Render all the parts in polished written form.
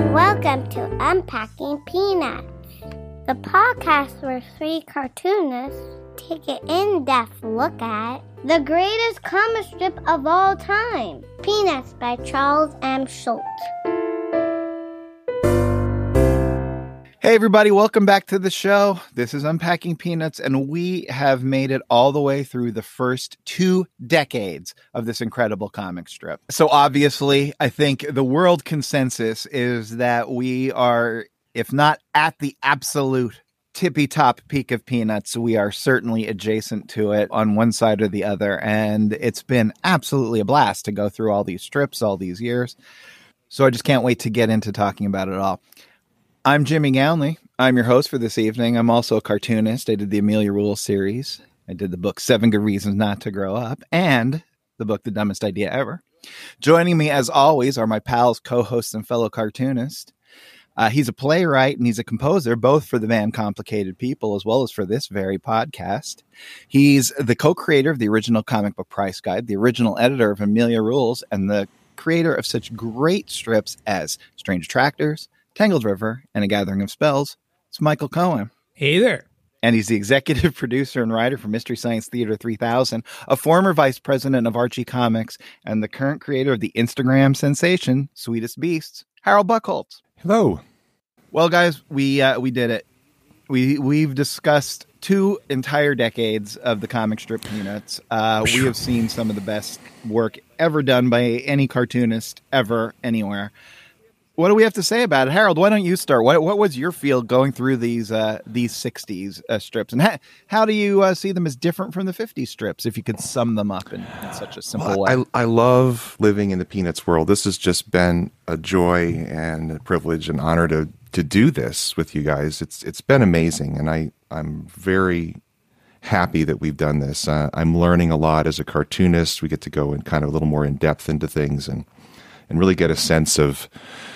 Welcome to Unpacking Peanuts, the podcast where three cartoonists take an in-depth look at the greatest comic strip of all time, Peanuts by Charles M. Schulz. Hey everybody, welcome back to the show. This is Unpacking Peanuts, and we have made it all the way through the first 2 decades of this incredible comic strip. So obviously, I think the world consensus is that we are, if not at the absolute tippy-top peak of Peanuts, we are certainly adjacent to it on one side or the other, and it's been absolutely a blast to go through all these strips all these years. So I just can't wait to get into talking about it all. I'm Jimmy Gownley. I'm your host for this evening. I'm also a cartoonist. I did the Amelia Rules series. I did the book 7 Good Reasons Not to Grow Up and the book The Dumbest Idea Ever. Joining me, as always, are my pals, co-hosts, and fellow cartoonist. He's a playwright and he's a composer, both for the band Complicated People as well as for this very podcast. He's the co-creator of the original comic book Price Guide, the original editor of Amelia Rules, and the creator of such great strips as Strange Attractors, Tangled River, and A Gathering of Spells. It's Michael Cohen. Hey there. And he's the executive producer and writer for Mystery Science Theater 3000, a former vice president of Archie Comics, and the current creator of the Instagram sensation, Sweetest Beasts, Harold Buchholz. Hello. Well, guys, we did it. We've discussed 2 entire decades of the comic strip Peanuts. We have seen some of the best work ever done by any cartoonist ever, anywhere. What do we have to say about it? Harold, why don't you start? What was your feel going through these 60s strips? And how do you see them as different from the 50s strips, if you could sum them up in such a simple way? I love living in the Peanuts world. This has just been a joy and a privilege and honor to do this with you guys. It's been amazing, and I'm very happy that we've done this. I'm learning a lot as a cartoonist. We get to go in kind of a little more in depth into things and really get a sense of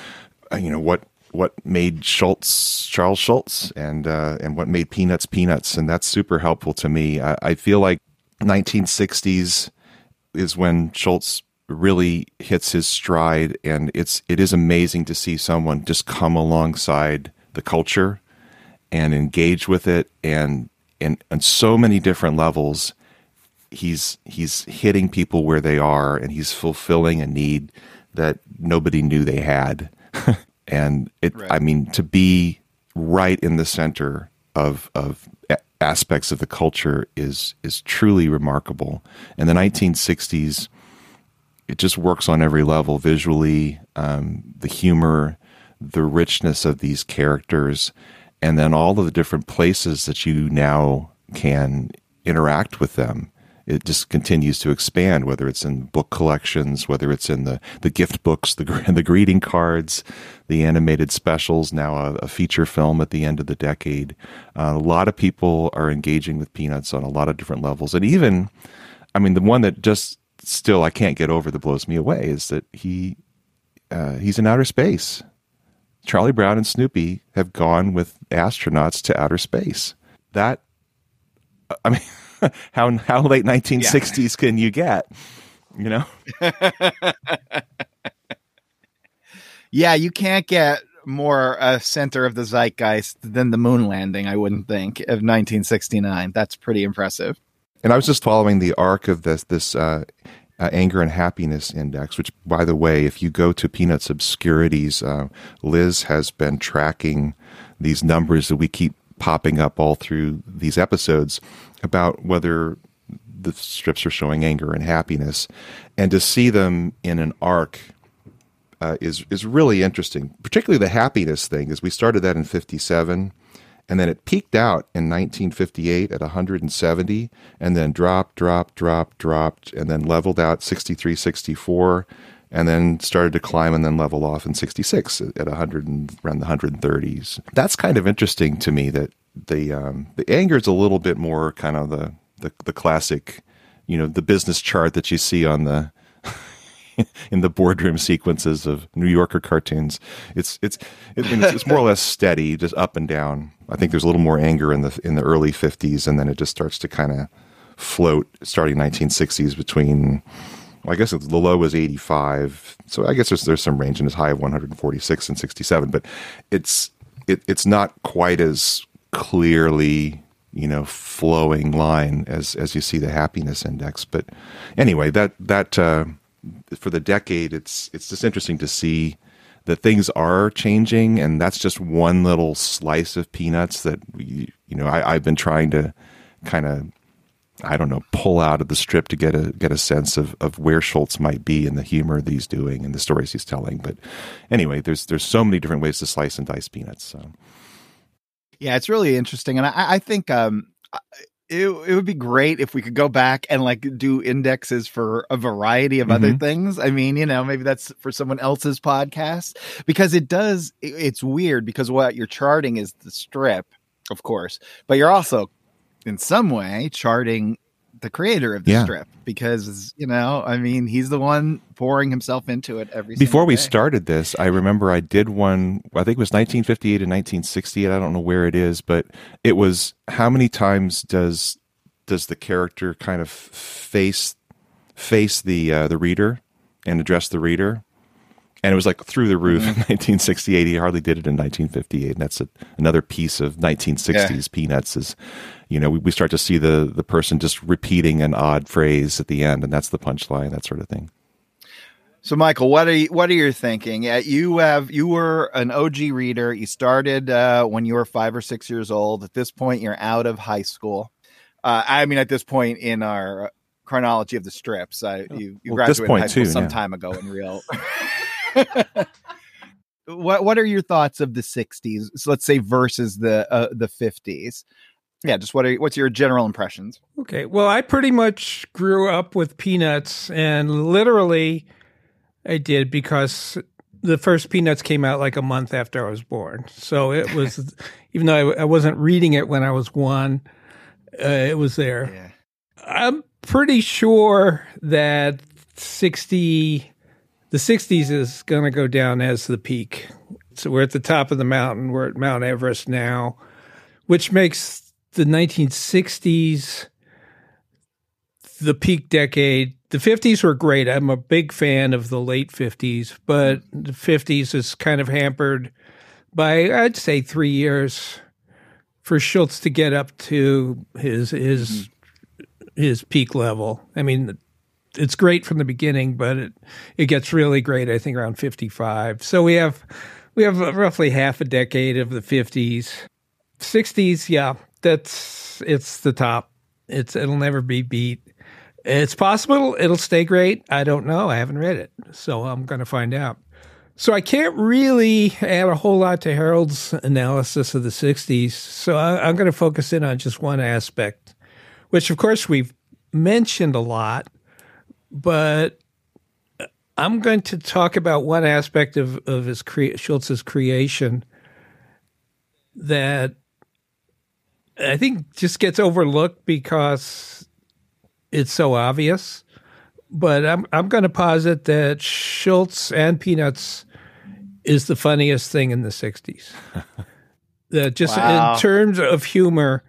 what made Charles Schulz and what made Peanuts Peanuts, and that's super helpful to me. I feel like 1960s is when Schulz really hits his stride, and it is amazing to see someone just come alongside the culture and engage with it, and on so many different levels. He's hitting people where they are, and he's fulfilling a need that nobody knew they had. And right. I mean, to be right in the center of aspects of the culture is truly remarkable. And the 1960s, it just works on every level visually, the humor, the richness of these characters, and then all of the different places that you now can interact with them. It just continues to expand, whether it's in book collections, whether it's in the gift books, the greeting cards, the animated specials, now a feature film at the end of the decade. A lot of people are engaging with Peanuts on a lot of different levels. And even, I mean, the one that just still I can't get over that blows me away is that he's in outer space. Charlie Brown and Snoopy have gone with astronauts to outer space. That, I mean... How late 1960s can you get, you know? Yeah, you can't get more center of the zeitgeist than the moon landing, I wouldn't think, of 1969. That's pretty impressive. And I was just following the arc of this Anger and Happiness Index, which, by the way, if you go to Peanuts Obscurities, Liz has been tracking these numbers that we keep popping up all through these episodes about whether the strips are showing anger and happiness, and to see them in an arc is really interesting. Particularly the happiness thing, is we started that in 57, and then it peaked out in 1958 at 170, and then dropped, and then leveled out 63, 64, and then started to climb and then level off in 66 at 100 and around the 130s. That's kind of interesting to me, that the anger is a little bit more kind of the classic, the business chart that you see on the in the boardroom sequences of New Yorker cartoons. It's more or less steady, just up and down. I think there's a little more anger in the early 50s, and then it just starts to kind of float starting 1960s between I guess the low was 85. So I guess there's some range in as high of 146 and 67, but it's not quite as clearly, flowing line as you see the happiness index. But anyway, that for the decade, it's just interesting to see that things are changing, and that's just one little slice of peanuts that I've been trying to kind of, I don't know, pull out of the strip to get a sense of where Schulz might be in the humor that he's doing and the stories he's telling. But anyway, there's so many different ways to slice and dice peanuts. So yeah, it's really interesting, and I think it would be great if we could go back and like do indexes for a variety of other things. I mean, maybe that's for someone else's podcast, because it's weird because what you're charting is the strip, of course, but you're also in some way charting the creator of the strip, because, he's the one pouring himself into it every single Before we day. started this, I remember I did one, I think it was 1958 and 1968. I don't know where it is, but it was how many times does the character kind of face the reader and address the reader? And it was like through the roof in 1968. He hardly did it in 1958. And that's another piece of 1960s Peanuts is, we start to see the person just repeating an odd phrase at the end, and that's the punchline, that sort of thing. So, Michael, what are you thinking? You were an OG reader. You started when you were 5 or 6 years old. At this point, you're out of high school. At this point in our chronology of the strips, you graduated high school some time ago in real. What are your thoughts of the 60s? So let's say versus the 50s. Yeah, just what's your general impressions? Okay, well, I pretty much grew up with Peanuts, and literally I did, because the first Peanuts came out like a month after I was born. So it was, even though I wasn't reading it when I was 1, it was there. Yeah. I'm pretty sure that the 60s is going to go down as the peak. So we're at the top of the mountain. We're at Mount Everest now, which makes the 1960s the peak decade. The 50s were great. I'm a big fan of the late 50s, but the 50s is kind of hampered by, I'd say, 3 years for Schulz to get up to his peak level. I mean, it's great from the beginning, but it gets really great, I think, around 55. So we have roughly half a decade of the 50s. 60s, yeah, it's the top. It'll never be beat. It's possible it'll stay great. I don't know. I haven't read it, so I'm going to find out. So I can't really add a whole lot to Harold's analysis of the 60s, so I'm going to focus in on just one aspect, which, of course, we've mentioned a lot, but I'm going to talk about one aspect of Schulz's creation that I think just gets overlooked because it's so obvious. But I'm going to posit that Schulz and Peanuts is the funniest thing in the 60s. That just in terms of humor,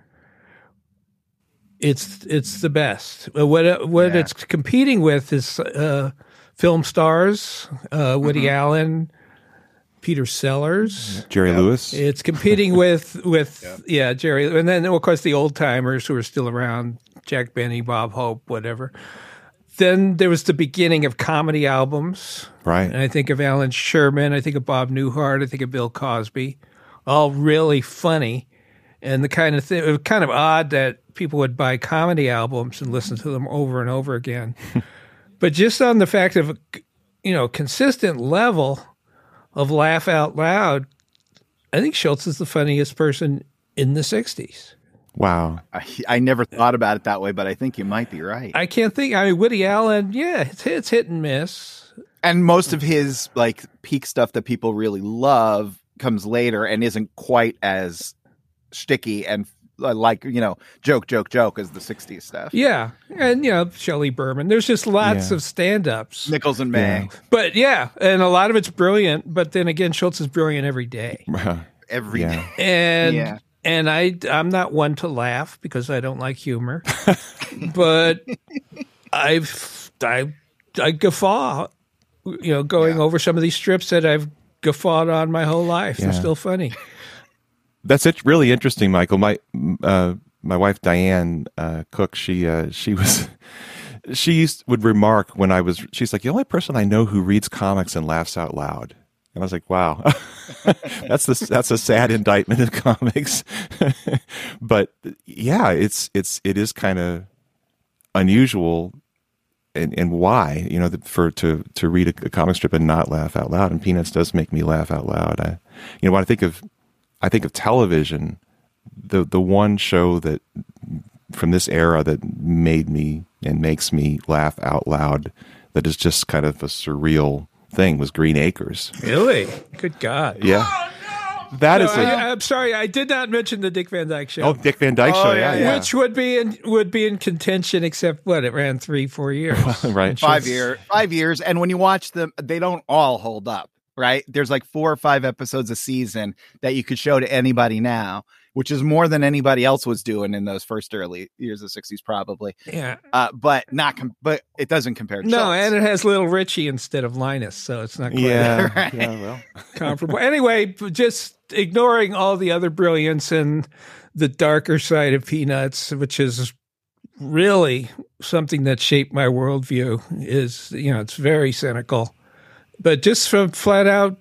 it's the best. What it's competing with is film stars, Woody Allen, Peter Sellers, Jerry Lewis. It's competing with Jerry, and then of course the old timers who are still around, Jack Benny, Bob Hope, whatever. Then there was the beginning of comedy albums. Right. And I think of Alan Sherman, I think of Bob Newhart, I think of Bill Cosby, all really funny. And the kind of thing, it was kind of odd that people would buy comedy albums and listen to them over and over again. But just on the fact of, consistent level of laugh out loud, I think Schulz is the funniest person in the 60s. Wow. I never thought about it that way, but I think you might be right. I can't think. I mean, Woody Allen, it's hit and miss. And most of his like peak stuff that people really love comes later and isn't quite as sticky and joke as the 60s stuff. Yeah. And, Shelley Berman. There's just lots of stand-ups. Nichols and May. But, and a lot of it's brilliant. But then again, Schulz is brilliant every day. Every day. And I'm not one to laugh because I don't like humor. But I I guffaw, going over some of these strips that I've guffawed on my whole life. They're still funny. That's it. Really interesting, Michael. My wife Diane Cook, would remark when she's like, the only person I know who reads comics and laughs out loud. And I was like, wow, that's a sad indictment of comics. But yeah, it is kind of unusual. And why, to read a comic strip and not laugh out loud. And Peanuts does make me laugh out loud. When I think of television, the one show that from this era that made me and makes me laugh out loud, that is just kind of a surreal thing, was Green Acres. Really? Good God. Yeah. I'm sorry, I did not mention the Dick Van Dyke Show. Oh, Dick Van Dyke Show, yeah. Which would be in contention, except it ran 3-4 years. Right. 5 years. And when you watch them, they don't all hold up, right? There's like 4 or 5 episodes a season that you could show to anybody now, which is more than anybody else was doing in those first early years of the 60s, probably. Yeah. But it doesn't compare to Schultz. And it has Little Richie instead of Linus, so it's not quite comparable. Anyway, just ignoring all the other brilliance and the darker side of Peanuts, which is really something that shaped my worldview, is, it's very cynical. But just from flat out,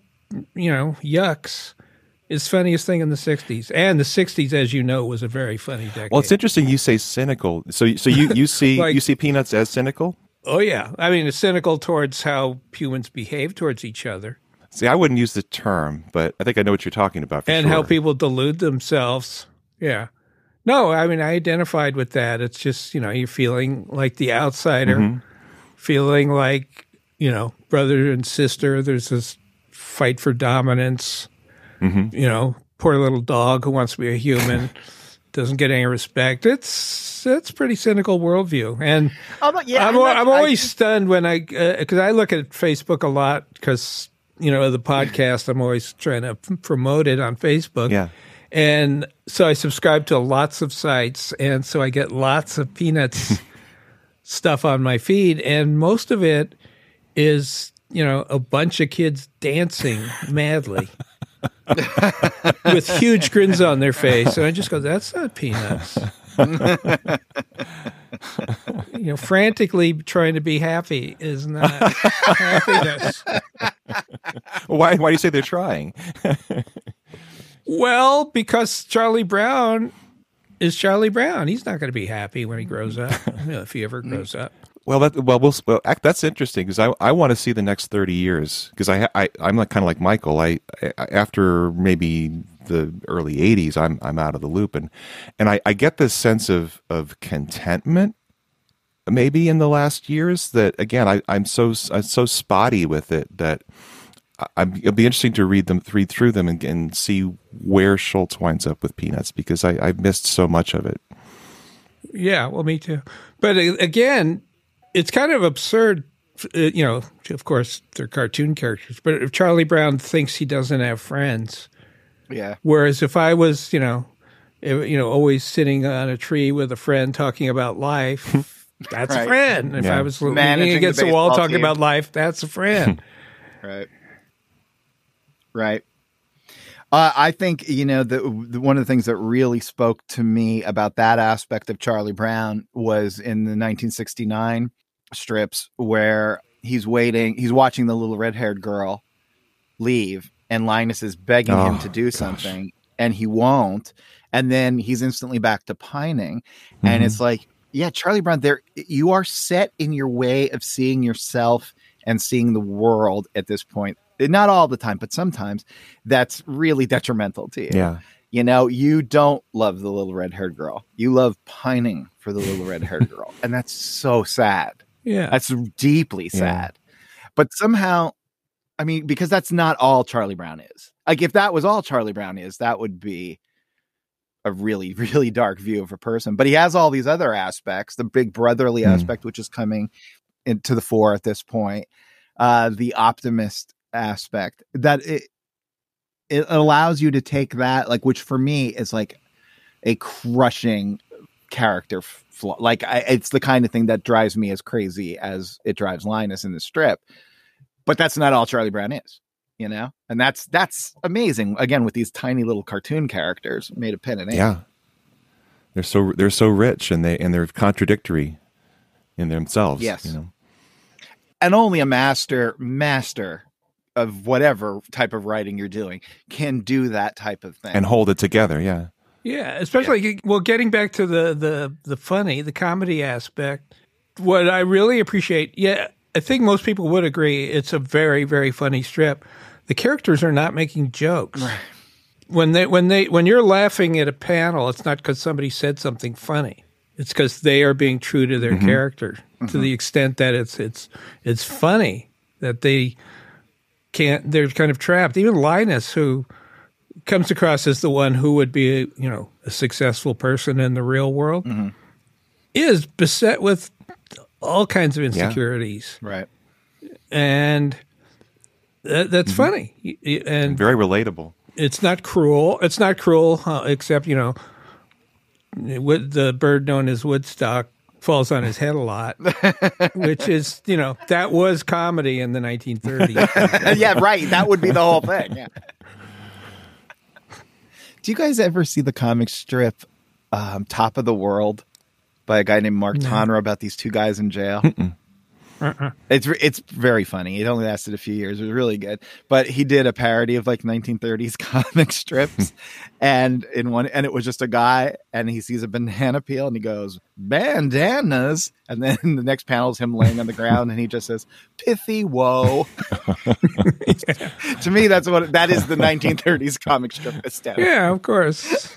yucks. It's the funniest thing in the 60s. And the 60s, as you know, was a very funny decade. Well, it's interesting you say cynical. So you see you see Peanuts as cynical? Oh, yeah. I mean, it's cynical towards how humans behave towards each other. See, I wouldn't use the term, but I think I know what you're talking about for and sure. How people delude themselves. Yeah. No, I mean, I identified with that. It's just, you're feeling like the outsider, feeling like, brother and sister. There's this fight for dominance. Poor little dog who wants to be a human doesn't get any respect. It's pretty cynical worldview, and I'm always stunned when because I look at Facebook a lot because the podcast. I'm always trying to promote it on Facebook, and so I subscribe to lots of sites, and so I get lots of Peanuts stuff on my feed, and most of it is a bunch of kids dancing madly. With huge grins on their face, and I just go, "That's not Peanuts." Frantically trying to be happy is not happiness. Why do you say they're trying? Well, because Charlie Brown is Charlie Brown. He's not going to be happy when he grows up, if he ever grows up. That's interesting because I want to see the next 30 years because I'm like kind of like Michael. I after maybe the early 80s, I'm out of the loop and I get this sense of contentment maybe in the last years that again I'm so spotty with it that it'll be interesting to read through them and see where Schultz winds up with Peanuts because I've missed so much of it. Yeah, well, me too. But again, it's kind of absurd, of course, they're cartoon characters, but if Charlie Brown thinks he doesn't have friends. Yeah. Whereas if I was, always sitting on a tree with a friend talking about life, that's a friend. If I was leaning against the wall talking about life, that's a friend. Right. I think, one of the things that really spoke to me about that aspect of Charlie Brown was in the 1969 strips where he's watching the little red-haired girl leave and Linus is begging him to do something and he won't. And then he's instantly back to pining. And it's like, yeah, Charlie Brown, you are set in your way of seeing yourself and seeing the world at this point. Not all the time, but sometimes that's really detrimental to you. Yeah. You don't love the little red-haired girl. You love pining for the little red-haired girl. And that's so sad. Yeah. That's deeply sad. But somehow, I mean, because that's not all Charlie Brown is. Like, if that was all Charlie Brown is, that would be a really, really dark view of a person. But he has all these other aspects, the big brotherly aspect, which is coming into the fore at this point, the optimist aspect, that it allows you to take that, like, which for me is like a crushing character flaw. Like it's the kind of thing that drives me as crazy as it drives Linus in the strip. But that's not all Charlie Brown is, you know? And that's amazing. Again, with these tiny little cartoon characters made of pen and ink. Yeah. They're so rich and they're contradictory in themselves. Yes. You know? And only a master of whatever type of writing you're doing can do that type of thing. And hold it together, yeah. Yeah, especially well, getting back to the funny, the comedy aspect. What I really appreciate, I think most people would agree, it's a very, very funny strip. The characters are not making jokes. Right. When you're laughing at a panel, it's not because somebody said something funny. It's because they are being true to their character to the extent that it's funny that they're kind of trapped. Even Linus, who comes across as the one who would be, a successful person in the real world, is beset with all kinds of insecurities. Yeah. Right. And that's funny. And very relatable. it's not cruel. It's not cruel, except, the bird known as Woodstock falls on his head a lot, which is, that was comedy in the 1930s. Yeah, right. That would be the whole thing. Yeah. Do you guys ever see the comic strip Top of the World by a guy named Mark Tonner about these two guys in jail? It's very funny. It only lasted a few years. It was really good. But he did a parody of like 1930s comic strips, and it was just a guy, and he sees a banana peel, and he goes, "Bandanas," and then the next panel is him laying on the ground, and he just says, "Pithy whoa." To me, that is the 1930s comic strip aesthetic. Yeah, of course.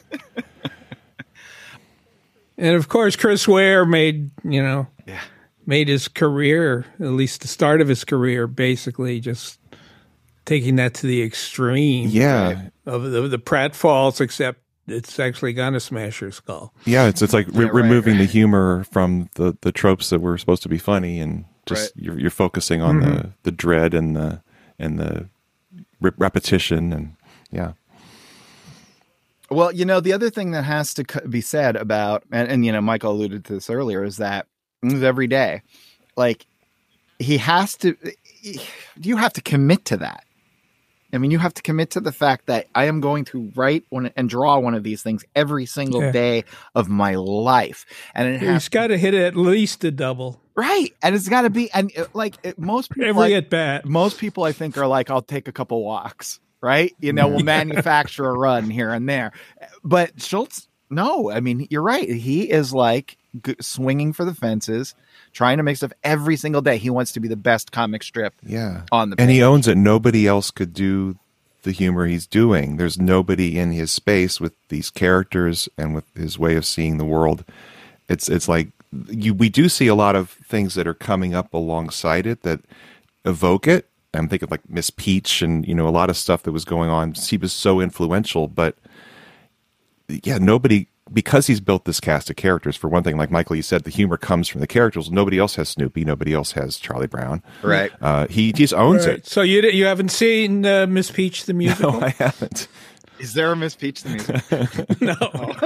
And of course, Chris Ware made his career, at least the start of his career, basically just taking that to the extreme. Yeah. Of the pratfalls, except it's actually gonna smash your skull. Yeah, it's like removing the humor from the tropes that were supposed to be funny, and just you're focusing on the dread and the repetition, and yeah. Well, the other thing that has to be said about, and Michael alluded to this earlier, is that every day, like you have to commit to that. I mean, you have to commit to the fact that I am going to write and draw one of these things every single day of my life. And it's got to hit at least a double. Right. And it's got to be, and most people, every at bat. Most people I think are like, I'll take a couple walks, right? We'll manufacture a run here and there. But Schultz, no, I mean, you're right. He is like swinging for the fences, trying to make stuff every single day. He wants to be the best comic strip on the page. And he owns it. Nobody else could do the humor he's doing. There's nobody in his space with these characters and with his way of seeing the world. It's like we do see a lot of things that are coming up alongside it that evoke it. I'm thinking of like Miss Peach and, a lot of stuff that was going on. He was so influential, but nobody, because he's built this cast of characters, for one thing, like Michael, you said, the humor comes from the characters. Nobody else has Snoopy. Nobody else has Charlie Brown. Right. He just owns it. So you haven't seen Miss Peach the musical? No, I haven't. Is there a Miss Peach the musical? No.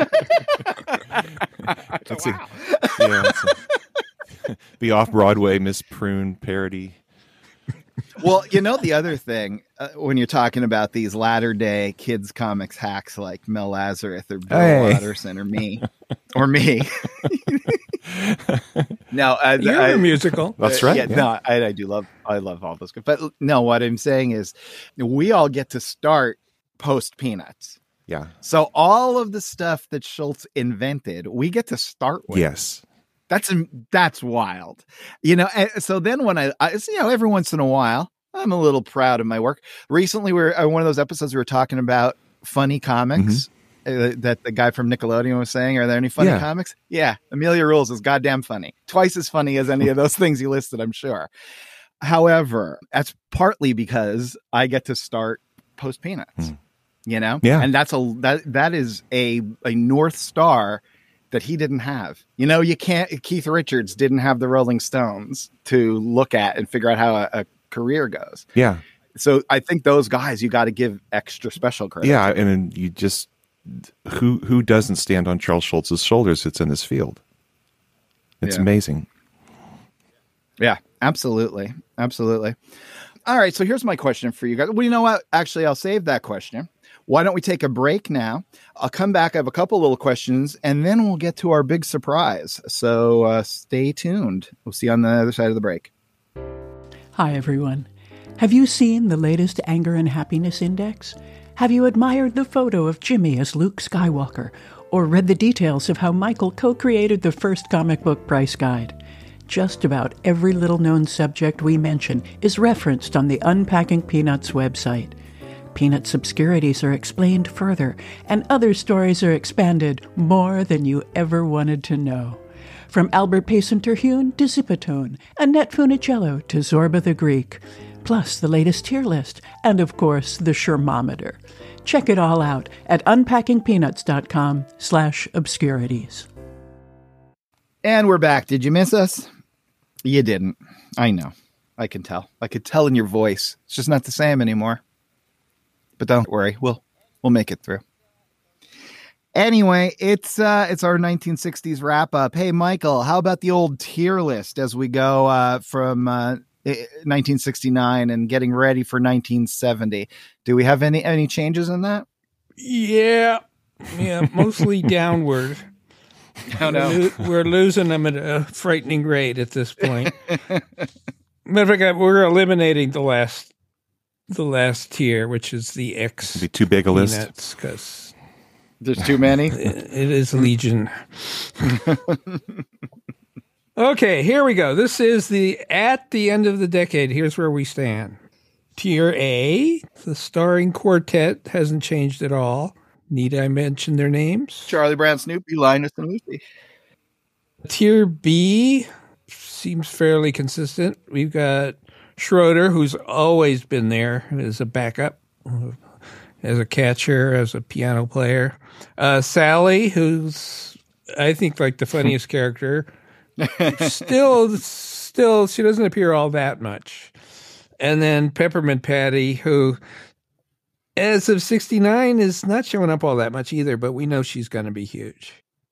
The off-Broadway Miss Prune parody. Well, the other thing, when you're talking about these latter-day kids' comics hacks like Mel Lazarus or Bill Watterson or me. No, you're a musical. That's right. No, I love all those. But no, what I'm saying is we all get to start post Peanuts. Yeah. So all of the stuff that Schultz invented, we get to start with. Yes. That's wild. So then when I every once in a while, I'm a little proud of my work. Recently, we're one of those episodes we were talking about funny comics that the guy from Nickelodeon was saying. Are there any funny comics? Yeah. Amelia Rules is goddamn funny. Twice as funny as any of those things you listed, I'm sure. However, that's partly because I get to start post Peanuts, Yeah. And that is a North Star that he didn't have. Keith Richards didn't have the Rolling Stones to look at and figure out how a career goes. Yeah. So I think those guys, you got to give extra special credit. Yeah. And you just, who doesn't stand on Charles Schultz's shoulders? It's in this field. It's amazing. Yeah, absolutely. Absolutely. All right. So here's my question for you guys. Well, you know what? Actually, I'll save that question. Why don't we take a break now? I'll come back. I have a couple little questions, and then we'll get to our big surprise. So stay tuned. We'll see you on the other side of the break. Hi, everyone. Have you seen the latest Anger and Happiness Index? Have you admired the photo of Jimmy as Luke Skywalker, or read the details of how Michael co-created the first comic book price guide? Just about every little-known subject we mention is referenced on the Unpacking Peanuts website. Peanuts obscurities are explained further, and other stories are expanded more than you ever wanted to know. From Albert Payson Terhune to Zipatone, Annette Funicello to Zorba the Greek, plus the latest tier list, and of course, the Shermometer. Check it all out at unpackingpeanuts.com/obscurities. And we're back. Did you miss us? You didn't. I know. I can tell. I could tell in your voice. It's just not the same anymore. But don't worry. We'll make it through. Anyway, it's our 1960s wrap up. Hey, Michael, how about the old tier list as we go from 1969 and getting ready for 1970? Do we have any changes in that? Yeah, mostly downward. Oh, no. We're losing them at a frightening rate at this point. Matter of fact, we're eliminating the last tier, which is the X. It'd be too big a list because there's too many. It is legion. Okay, here we go. This is at the end of the decade. Here's where we stand. Tier A, the starring quartet hasn't changed at all. Need I mention their names? Charlie Brown, Snoopy, Linus, and Lucy. Tier B seems fairly consistent. We've got Schroeder, who's always been there as a backup, as a catcher, as a piano player. Sally, who's, I think, like the funniest character. Still, she doesn't appear all that much. And then Peppermint Patty, who, as of 69, is not showing up all that much either, but we know she's going to be huge.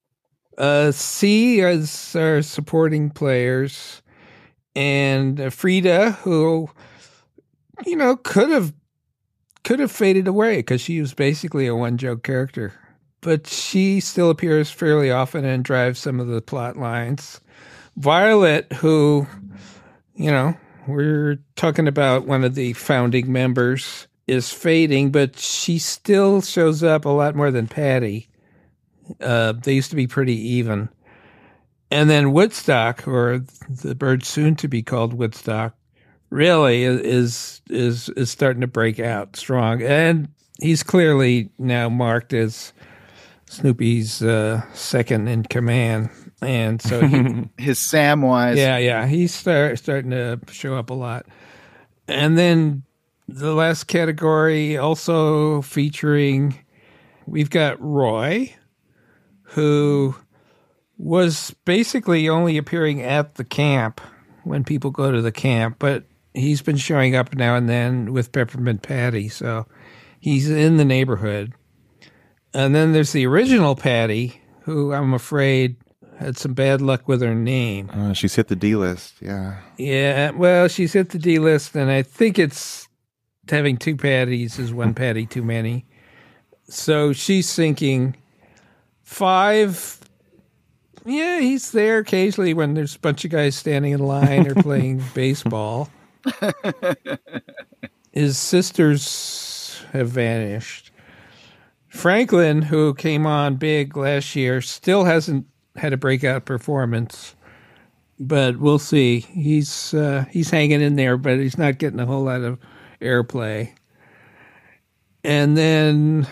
C is our supporting players. And Frida, who, could have faded away because she was basically a one-joke character. But she still appears fairly often and drives some of the plot lines. Violet, who, we're talking about one of the founding members, is fading, but she still shows up a lot more than Patty. They used to be pretty even. And then Woodstock, or the bird soon to be called Woodstock, really is starting to break out strong. And he's clearly now marked as Snoopy's second in command. And so his Samwise. Yeah. He's starting to show up a lot. And then the last category also featuring, we've got Roy, who was basically only appearing at the camp when people go to the camp, but he's been showing up now and then with Peppermint Patty, so he's in the neighborhood. And then there's the original Patty, who I'm afraid had some bad luck with her name. She's hit the D list, yeah. Yeah, well, she's hit the D list, and I think it's having two Patties is one Patty too many. So she's sinking. 5, yeah, he's there occasionally when there's a bunch of guys standing in line or playing baseball. His sisters have vanished. Franklin, who came on big last year, still hasn't had a breakout performance, but we'll see. He's hanging in there, but he's not getting a whole lot of airplay. And then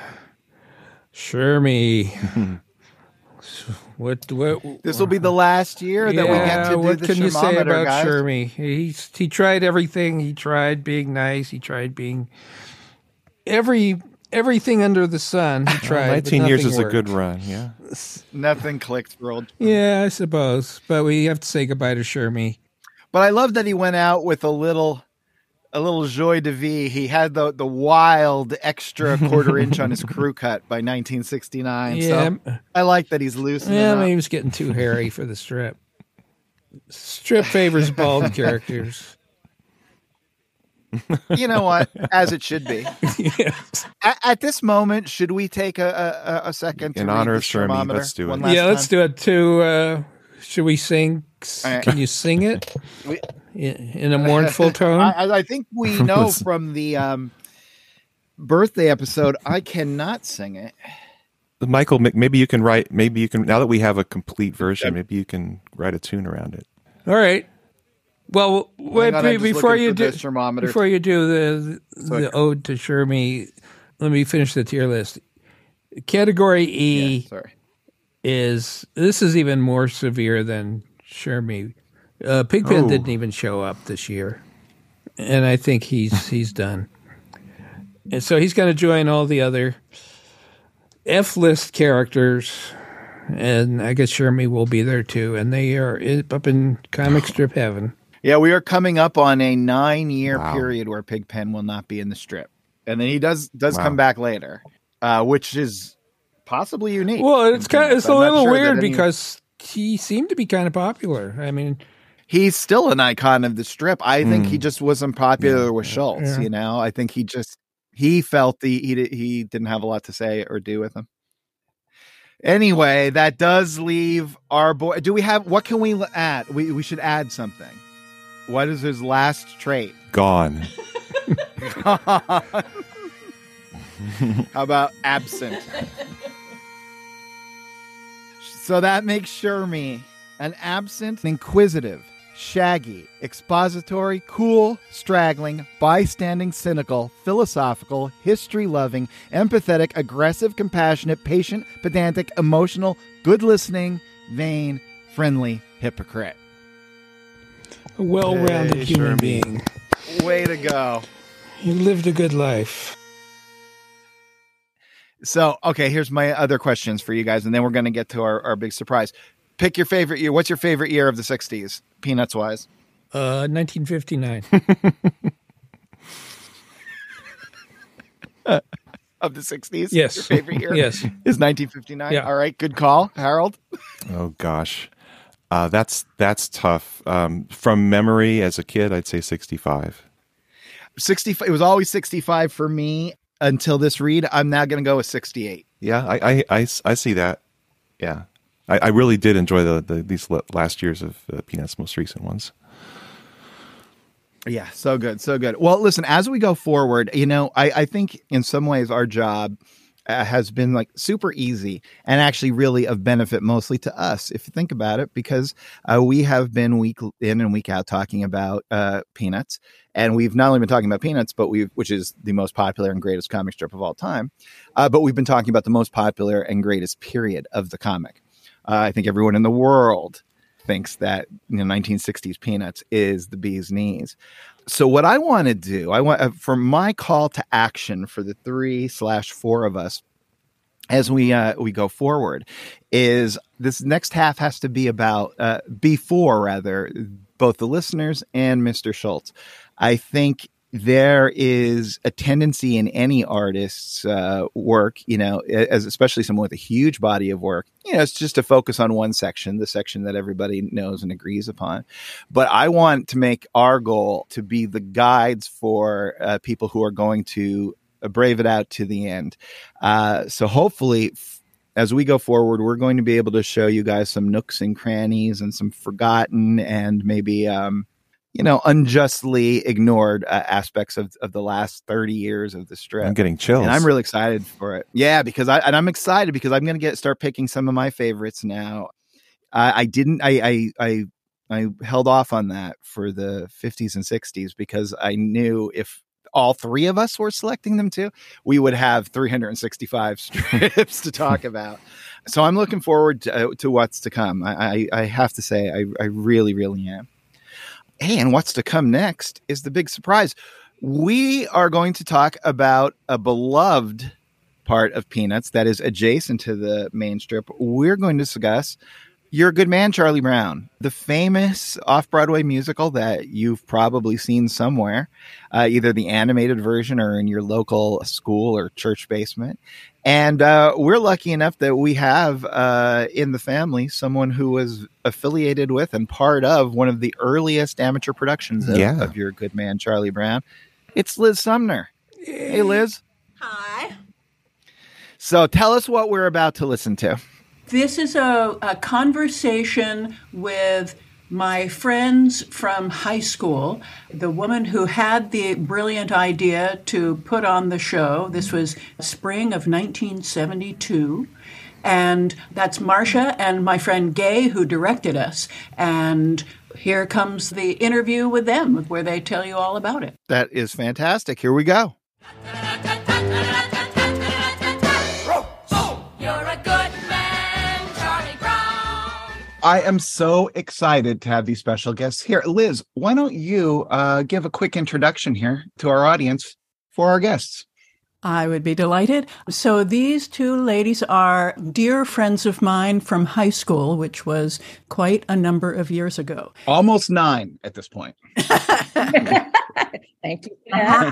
Shermie. What? This will be the last year that we get to do what the can you say about guys? Shermie? He tried everything. He tried being nice. He tried being everything under the sun. He tried. 19 years is worked. a good run. Yeah. Nothing clicked for old. Yeah, I suppose. But we have to say goodbye to Shermie. But I love that he went out with a little a little joie de vie. He had the wild extra quarter inch on his crew cut by 1969. Yeah. So I like that he's loosening Yeah, up. he was getting too hairy for the strip. Strip favors bald characters. You know what? As it should be. Yes. At this moment, should we take a second to In read honor the of Shermie, thermometer let's do it. one last Yeah, let's time? do it too. Should we sing? All right. Can you sing it We- in a mournful tone? I think we know from the birthday episode, I cannot sing it. Michael, maybe you can write. Maybe you can. Now that we have a complete version, maybe you can write a tune around it. All right. Well, wait, on, I'm just before looking you for do this thermometer. before you do So- the ode to Shermie, let me finish the tier list. Category E Yeah, sorry. is even more severe than Shermie. Pigpen Oh. didn't even show up this year, and I think he's done. And so he's going to join all the other F-list characters, and I guess Shermie will be there too. And they are up in comic strip heaven. Yeah, we are coming up on a 9-year Wow. period where Pigpen will not be in the strip, and then he does Wow. come back later, which is possibly unique. Well, it's I'm a not little sure weird that any- because he seemed to be kind of popular. I mean, he's still an icon of the strip. I think he just wasn't popular with Schultz. Yeah. You know, I think he felt he didn't have a lot to say or do with him. Anyway, that does leave our boy. Do we have what can we add? We should add something. What is his last trait? Gone. How about absent? So that makes Shermie an absent, inquisitive, shaggy, expository, cool, straggling, bystanding, cynical, philosophical, history-loving, empathetic, aggressive, compassionate, patient, pedantic, emotional, good-listening, vain, friendly hypocrite. a well-rounded Hey, human Shermie. being. Way to go. He lived a good life. So, okay, here's my other questions for you guys, and then we're going to get to our big surprise. Pick your favorite year. What's your favorite year of the 60s, Peanuts-wise? 1959. Of the 60s? Yes. Your favorite year? Yes. Is 1959? Yeah. All right, good call. Harold? Oh gosh, that's tough. From memory, as a kid, I'd say 65. 65. It was always 65 for me until this read. I'm now going to go with 68. Yeah, I see that. Yeah, I really did enjoy these last years of Peanuts' most recent ones. Yeah, so good, so good. Well, listen, as we go forward, you know, I think in some ways our job has been like super easy and actually really of benefit mostly to us, if you think about it, because we have been week in and week out talking about Peanuts. And we've not only been talking about Peanuts, but which is the most popular and greatest comic strip of all time, but we've been talking about the most popular and greatest period of the comic. I think everyone in the world thinks that 1960s Peanuts is the bee's knees. So what I want to do, I want for my call to action for the 3/4 of us as we go forward, is this next half has to be about before both the listeners and Mr. Schultz. I think there is a tendency in any artist's work, as especially someone with a huge body of work, it's just to focus on one section, the section that everybody knows and agrees upon. But I want to make our goal to be the guides for people who are going to brave it out to the end. So hopefully, as we go forward, we're going to be able to show you guys some nooks and crannies and some forgotten and maybe unjustly ignored aspects of the last 30 years of the strip. I'm getting chills. And I'm really excited for it. Yeah, because I'm excited because I'm going to start picking some of my favorites now. I held off on that for the 50s and 60s because I knew if all three of us were selecting them too, we would have 365 strips to talk about. So I'm looking forward to what's to come. I have to say, I really, really am. Hey, and what's to come next is the big surprise. We are going to talk about a beloved part of Peanuts that is adjacent to the main strip. We're going to discuss You're a Good Man, Charlie Brown, the famous off-Broadway musical that you've probably seen somewhere, either the animated version or in your local school or church basement. And we're lucky enough that we have in the family someone who was affiliated with and part of one of the earliest amateur productions of You're a Good Man, Charlie Brown. It's Liz Sumner. Hey, Liz. Hi. So tell us what we're about to listen to. This is a conversation with my friends from high school, the woman who had the brilliant idea to put on the show. This was spring of 1972. And that's Marcia and my friend Gay, who directed us. And here comes the interview with them, where they tell you all about it. That is fantastic. Here we go. I am so excited to have these special guests here. Liz, why don't you give a quick introduction here to our audience for our guests? I would be delighted. So these two ladies are dear friends of mine from high school, which was quite a number of years ago. Almost 9 at this point. Thank you.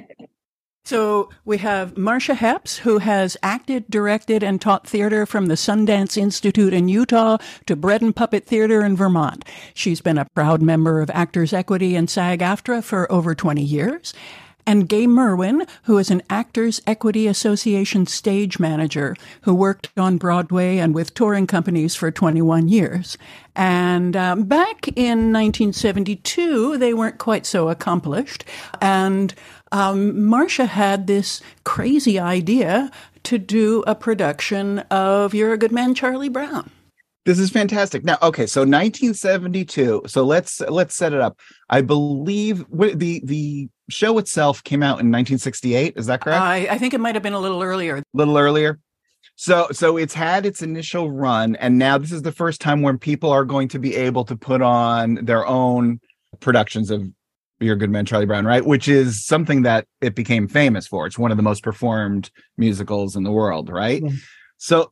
So we have Marcia Hepps, who has acted, directed, and taught theater from the Sundance Institute in Utah to Bread and Puppet Theater in Vermont. She's been a proud member of Actors Equity and SAG-AFTRA for over 20 years. And Gay Merwin, who is an Actors Equity Association stage manager who worked on Broadway and with touring companies for 21 years. And back in 1972, they weren't quite so accomplished. And Marcia had this crazy idea to do a production of You're a Good Man, Charlie Brown. This is fantastic. Now, okay, so 1972. So let's set it up. I believe the show itself came out in 1968. Is that correct? I think it might have been a little earlier. A little earlier. So it's had its initial run, and now this is the first time when people are going to be able to put on their own productions of You're a Good Man, Charlie Brown, right? Which is something that it became famous for. It's one of the most performed musicals in the world, right? Yeah. So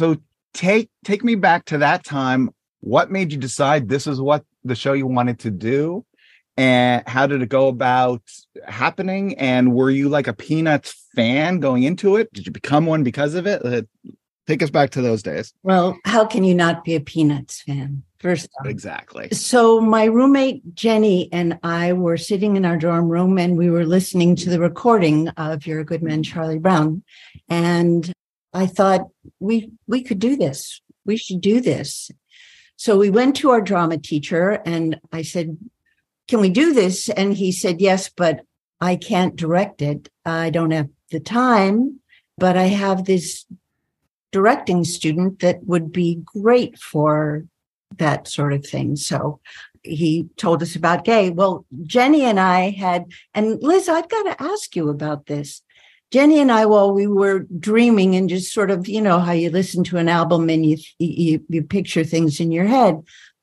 take me back to that time. What made you decide this is what the show you wanted to do? And how did it go about happening? And were you like a Peanuts fan going into it? Did you become one because of it? Take us back to those days. Well, how can you not be a Peanuts fan? First off. Exactly. So my roommate, Jenny, and I were sitting in our dorm room and we were listening to the recording of You're a Good Man, Charlie Brown. And I thought we could do this. We should do this. So we went to our drama teacher and I said, can we do this? And he said, yes, but I can't direct it. I don't have the time, but I have this directing student that would be great for that sort of thing. So he told us about Gay. Well, Jenny and I had, and Liz, I've got to ask you about this. Jenny and I, while we were dreaming and just sort of, you know, how you listen to an album and you picture things in your head,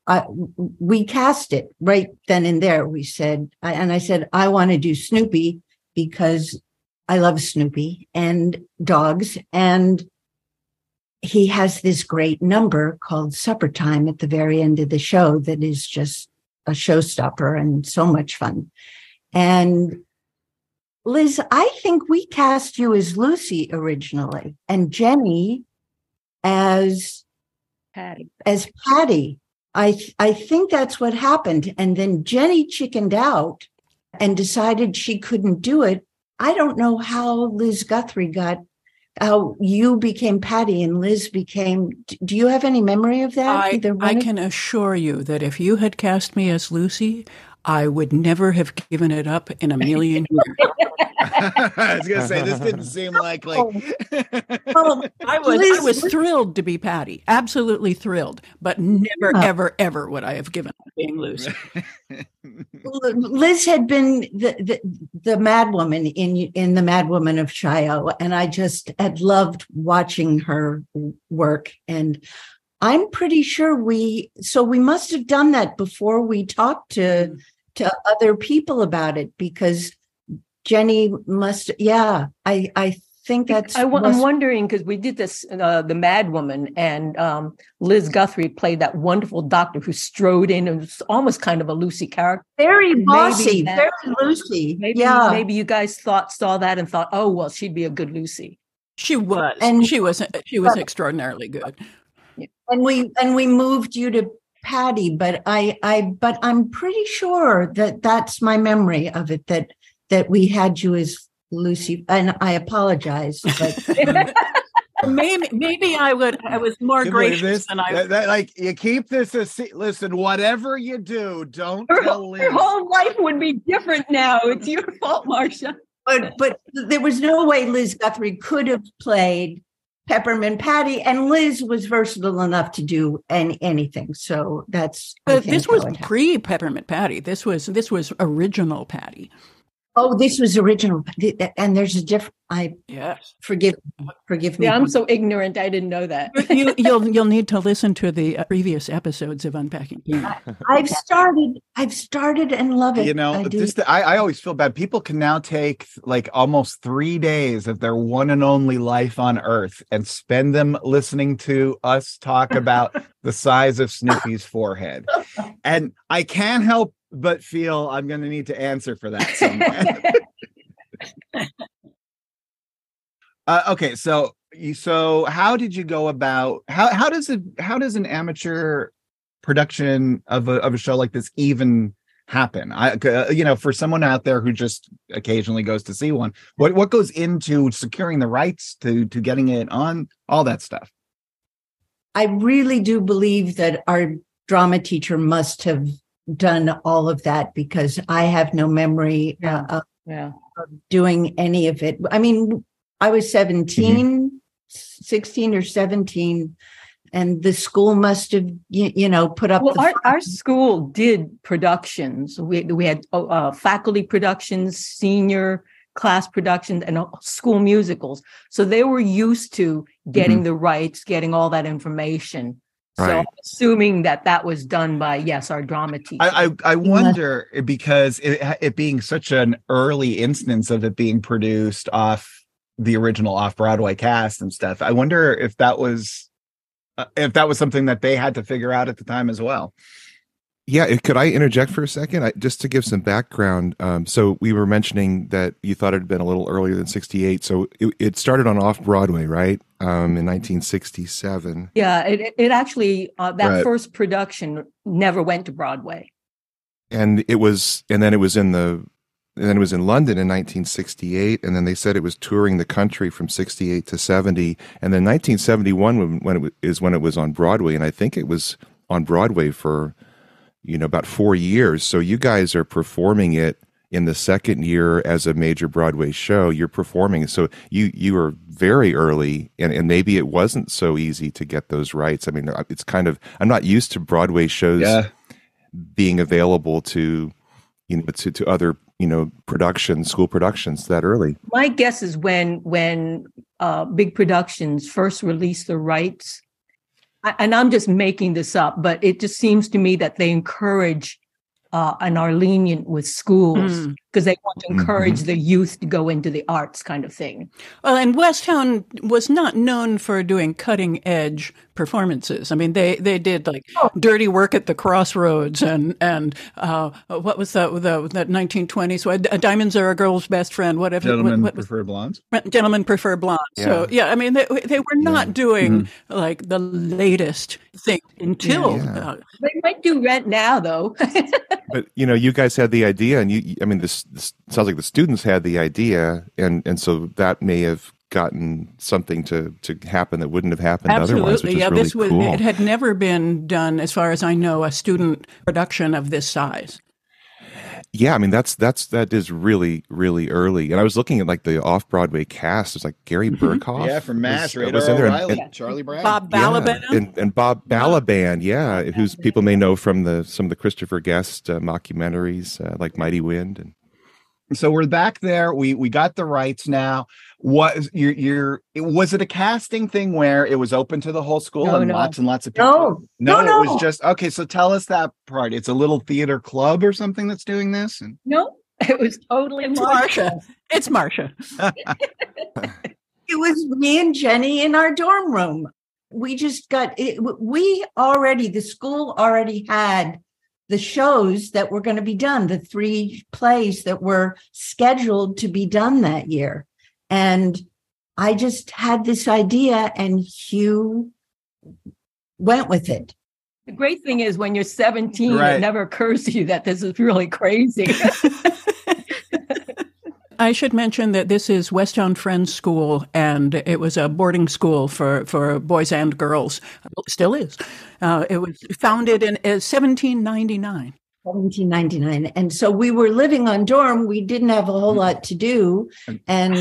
we cast it right then and there. We said, I said, I want to do Snoopy because I love Snoopy and dogs. And he has this great number called Supper Time at the very end of the show that is just a showstopper and so much fun. And Liz, I think we cast you as Lucy originally and Jenny as Patty. I think that's what happened. And then Jenny chickened out and decided she couldn't do it. I don't know how Liz Guthrie how you became Patty and Liz became, do you have any memory of that? I can assure you that if you had cast me as Lucy, I would never have given it up in a million years. I was going to say, this didn't seem likely. I was thrilled to be Patty, absolutely thrilled, but never, ever, ever would I have given up being Lucy. Liz had been the Mad Woman in the Mad Woman of Chaillot, and I just had loved watching her work. And I'm pretty sure we must have done that before we talked to other people about it, because Jenny must, I think that's. I'm wondering, because we did this, the Mad Woman, and Liz Guthrie played that wonderful doctor who strode in and was almost kind of a Lucy character. Very bossy, very Lucy. Maybe you guys saw that and thought, oh well, she'd be a good Lucy. She was, and she was extraordinarily good. And we moved you to Patty, but I'm pretty sure that that's my memory of it, that we had you as Lucy, and I apologize, but maybe I was more gracious than I. Like, you keep this listen. Whatever you do, don't tell Liz. Your whole life would be different now. It's your fault, Marcia. But there was no way Liz Guthrie could have played Peppermint Patty, and Liz was versatile enough to do anything. So that's. This was pre-Peppermint Patty. This was original Patty. Oh, this was original, and there's a different. Forgive me. Yeah, I'm so ignorant. I didn't know that. You'll need to listen to the previous episodes of Unpacking Peanut. I've started and love it. You know, I always feel bad. People can now take like almost 3 days of their one and only life on Earth and spend them listening to us talk about the size of Snippy's forehead, and I can't help but feel I'm going to need to answer for that someday. Okay, so how did you go about how does an amateur production of a show like this even happen? For someone out there who just occasionally goes to see one, what goes into securing the rights to getting it on, all that stuff? I really do believe that our drama teacher must have done all of that, because I have no memory of doing any of it. I mean, I was 17, 16 or 17, and the school must have, put up. Well, our school did productions. We had faculty productions, senior class productions, and school musicals. So they were used to getting the rights, getting all that information. So I'm assuming that was done by, our drama teacher. I wonder, because it being such an early instance of it being produced off the original off-Broadway cast and stuff, I wonder if that was something that they had to figure out at the time as well. Yeah, could I interject for a second? Just to give some background. So we were mentioning that you thought it had been a little earlier than 68. So it started on off-Broadway, right? In 1967. Yeah, it actually, first production never went to Broadway. And then it was in London in 1968, and then they said it was touring the country from 68 to 70, and then 1971 when it was on Broadway, and I think it was on Broadway for about 4 years. So you guys are performing it in the second year as a major Broadway show. You're performing, so you were very early, and maybe it wasn't so easy to get those rights. I mean, it's kind of, I'm not used to Broadway shows being available to other school productions that early. My guess is when big productions first released the rights, and I'm just making this up, but it just seems to me that they encourage and are lenient with schools because they want to encourage the youth to go into the arts kind of thing. Well, and Westtown was not known for doing cutting edge performances. I mean, they did like Dirty Work at the Crossroads and what was that 1920s? Diamonds Are a Girl's Best Friend. Whatever. Gentlemen Prefer Blondes. Gentlemen Prefer Blondes. Yeah. So I mean, they were not doing like the latest thing until they might do Rent now, though. But you guys had the idea, and this sounds like the students had the idea, and so that may have gotten something to happen that wouldn't have happened otherwise, which is really cool. It had never been done, as far as I know, a student production of this size. Yeah, I mean that is really, really early. And I was looking at like the off-Broadway cast. It's like Gary Burkhoff, from MASH, was in there, and Charlie Brown, Bob Balaban, and Bob Balaban, whose people may know from some of the Christopher Guest mockumentaries like Mighty Wind. And so we're back there. We got the rights now. Was it a casting thing where it was open to the whole school lots and lots of people? No, it was just okay. So tell us that part. It's a little theater club or something that's doing this. No, it was totally Marcia. It's Marcia. was me and Jenny in our dorm room. We just got it. The school already had the shows that were going to be done, the 3 plays that were scheduled to be done that year. And I just had this idea, and Hugh went with it. The great thing is when you're 17, Right. it never occurs to you that this is really crazy. I should mention that this is Westtown Friends School, and it was a boarding school for boys and girls. Still is. It was founded in 1799. 1799. And so we were living on dorm. We didn't have a whole lot to do. And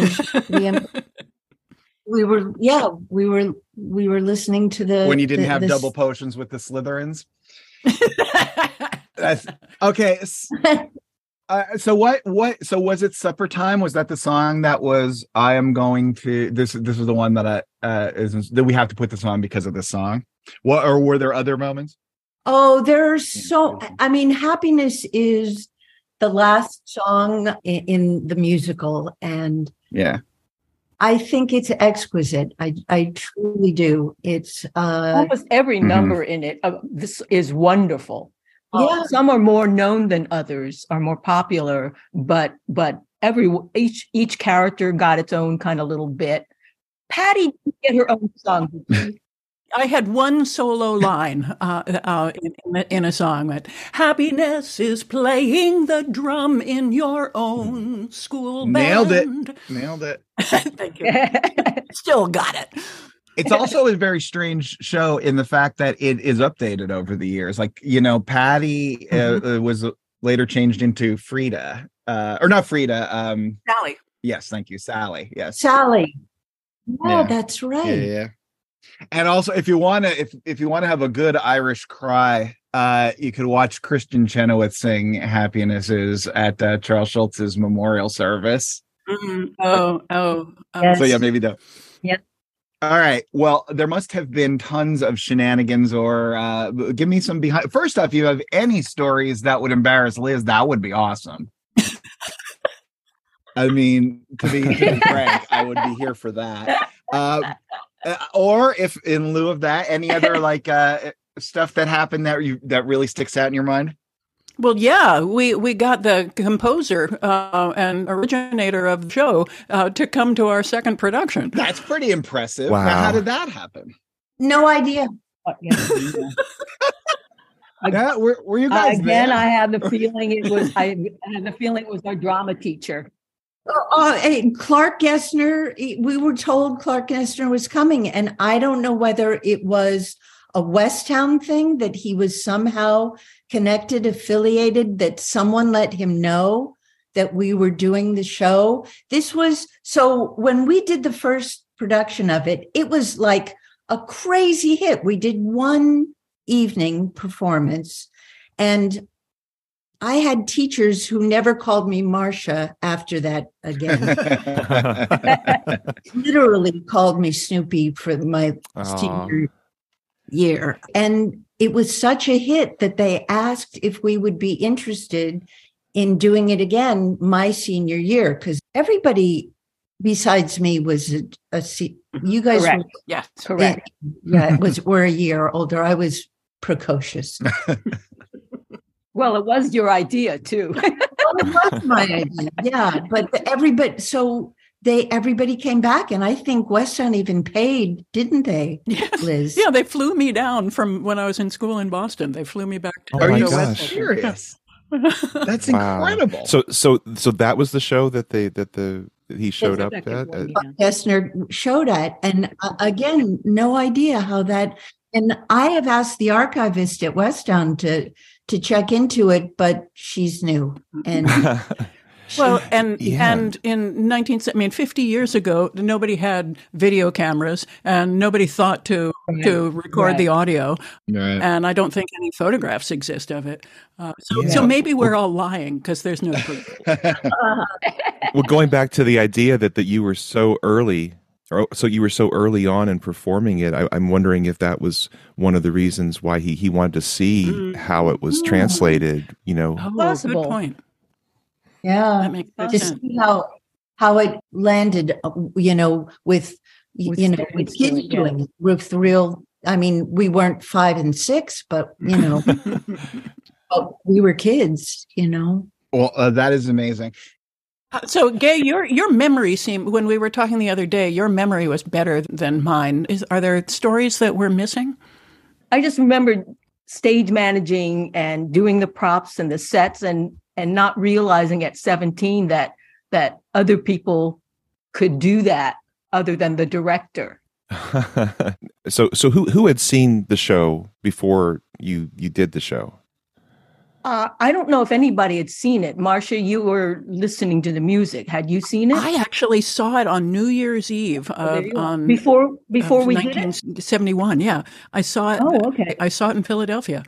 we were listening to the When you didn't have the- double potions with the Slytherins. That's okay. So was it Supper Time? Was that the song that was I am going to this is the one that that we have to put this on because of this song? What, or were there other moments? Oh, Happiness is the last song in the musical, and Yeah. I think it's exquisite. I truly do. It's Almost every number in it. This is wonderful. Yeah. Some are more known than others, are more popular, but each character got its own kind of little bit. Patty didn't get her own song. I had one solo line in a song that happiness is playing the drum in your own school band. Nailed it. Thank you. Still got it. It's also a very strange show in the fact that it is updated over the years. Like, Patty was later changed into Frida, or not Frida. Sally. Yes, thank you, Sally. Yes, Sally. Yeah. That's right. Yeah. And also, if you want to have a good Irish cry, you could watch Christian Chenoweth sing "Happiness" at Charles Schultz's memorial service. Mm-hmm. Yes. So yeah, maybe that. Yeah. All right. Well, there must have been tons of shenanigans, or give me some behind. First off, if you have any stories that would embarrass Liz, that would be awesome. I mean, to be frank, I would be here for that. Or if in lieu of that, any other stuff that happened that really sticks out in your mind? Well, yeah, we got the composer and originator of the show to come to our second production. That's pretty impressive. Wow. Now, how did that happen? No idea. Yeah, were you guys Again, there? I had the feeling it was. I had the feeling it was our drama teacher. Hey, Clark Gessner, we were told Clark Gessner was coming, and I don't know whether it was a Westtown thing that he was somehow connected, affiliated, that someone let him know that we were doing the show. So when we did the first production of it, it was like a crazy hit. We did one evening performance, and I had teachers who never called me Marcia after that again. Literally called me Snoopy for my senior year. And it was such a hit that they asked if we would be interested in doing it again my senior year, because everybody besides me was you guys Correct. were, Yeah, Correct. we're a year older. I was precocious. Well, it was your idea too. Well, it was my idea, yeah. But everybody came back, and I think Westtown even paid, didn't they, Liz? Yeah, they flew me down from when I was in school in Boston. They flew me back to Oh my you gosh. Westtown. serious? That's Wow. incredible. So that was the show that he showed up Second at. one, yeah. Gessner showed at, and again, no idea how that. And I have asked the archivist at Westtown to check into it, but she's new. And Well, and Yeah. and in 50 years ago, nobody had video cameras, and nobody thought to record the audio, Right. and I don't think any photographs exist of it. So Yeah. maybe we're all lying because there's no proof. Well, going back to the idea that you were so early, so you were so early on in performing it, I'm wondering if that was one of the reasons why he wanted to see how it was translated. Oh, Possible. good point. yeah, That makes good to sense. see how it landed, with students kids doing it, doing it, with real. I mean, we weren't 5 and 6, but but we were kids. Well, that is amazing. So, Gay, your memory seemed, when we were talking the other day, your memory was better than mine. Are there stories that we're missing? I just remembered stage managing and doing the props and the sets and not realizing at 17 that other people could do that other than the director. So who had seen the show before you did the show? I don't know if anybody had seen it. Marcia, you were listening to the music. Had you seen it? I actually saw it on New Year's Eve before we did it? 1971. Yeah, I saw it. Oh, okay. I saw it in Philadelphia.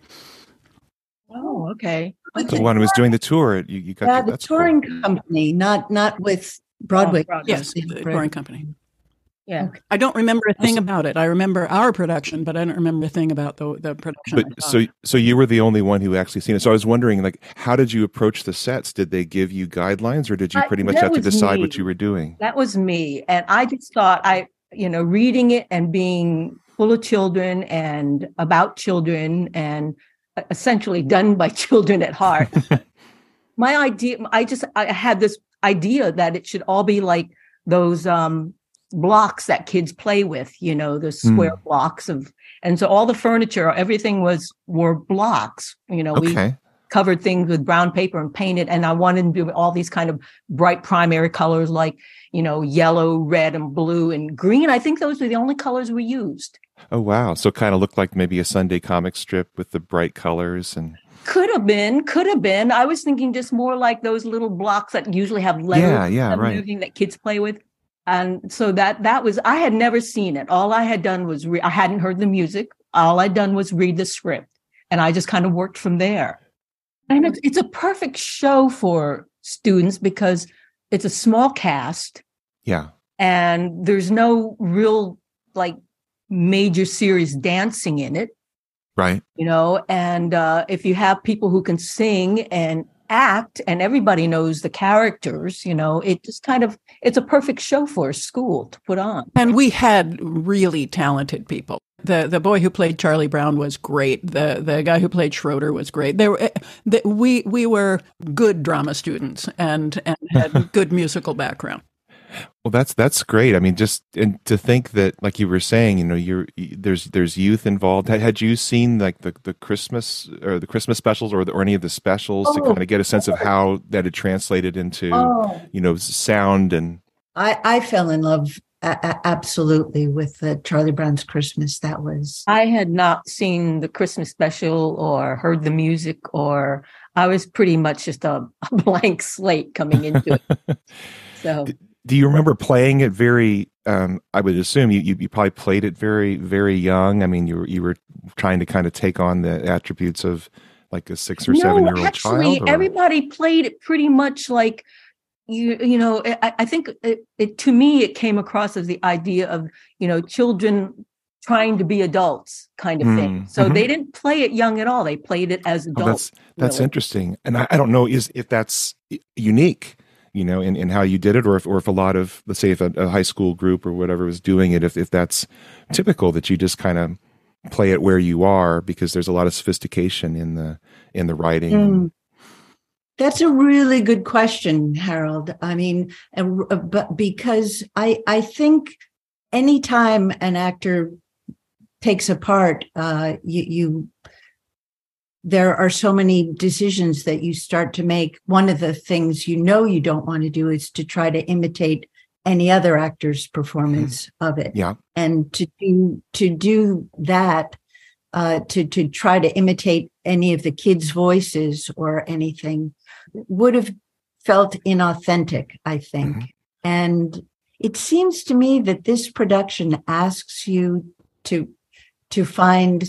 Oh, okay. The one who was doing the tour. You got the touring company, not with Broadway. Yes, the touring company. Yeah. Okay. I don't remember a thing about it. I remember our production, but I don't remember a thing about the production. But so you were the only one who actually seen it. So I was wondering, how did you approach the sets? Did they give you guidelines, or did you pretty much have to decide what you were doing? That was me, and I just thought reading it and being full of children and about children and essentially done by children at heart. My idea, I had this idea that it should all be like those blocks that kids play with, the square blocks and so all the furniture, everything were blocks, we covered things with brown paper and painted, and I wanted to do all these kind of bright primary colors like, yellow, red, and blue and green. I think those were the only colors we used. Oh, wow. So it kind of looked like maybe a Sunday comic strip with the bright colors and... Could have been. I was thinking just more like those little blocks that usually have letters moving that kids play with. And so that was, I had never seen it. All I had done was, I hadn't heard the music. All I'd done was read the script, and I just kind of worked from there. And it's a perfect show for students because it's a small cast. Yeah. And there's no real major serious dancing in it. Right. And if you have people who can sing and act and everybody knows the characters, it just it's a perfect show for a school to put on. And we had really talented people. The boy who played Charlie Brown was great. The guy who played Schroeder was great. We were good drama students and had good musical background. Well, that's great. I mean, and to think that, like you were saying, there's youth involved. Had you seen the Christmas or the Christmas specials or any of the specials to kind of get a sense of how that had translated into sound? And I fell in love absolutely with the Charlie Brown's Christmas. That was, I had not seen the Christmas special or heard the music, or I was pretty much just a blank slate coming into it. So. Do you remember playing it very? I would assume you probably played it very, very young. I mean, you were trying to kind of take on the attributes of like a 6 or 7-year-old child. Actually, everybody played it pretty much like I think it to me it came across as the idea of children trying to be adults kind of thing. So they didn't play it young at all. They played it as adults. That's really interesting, and I don't know if that's unique. In how you did it, or if a lot of, let's say, if a high school group or whatever was doing it, if that's typical that you just kind of play it where you are, because there's a lot of sophistication in the writing. That's a really good question, Harold. I mean, but because I think anytime an actor takes a part, there are so many decisions that you start to make. One of the things you don't want to do is to try to imitate any other actor's performance of it. Yeah. And to do that, to try to imitate any of the kids' voices or anything would have felt inauthentic, I think. And it seems to me that this production asks you to find,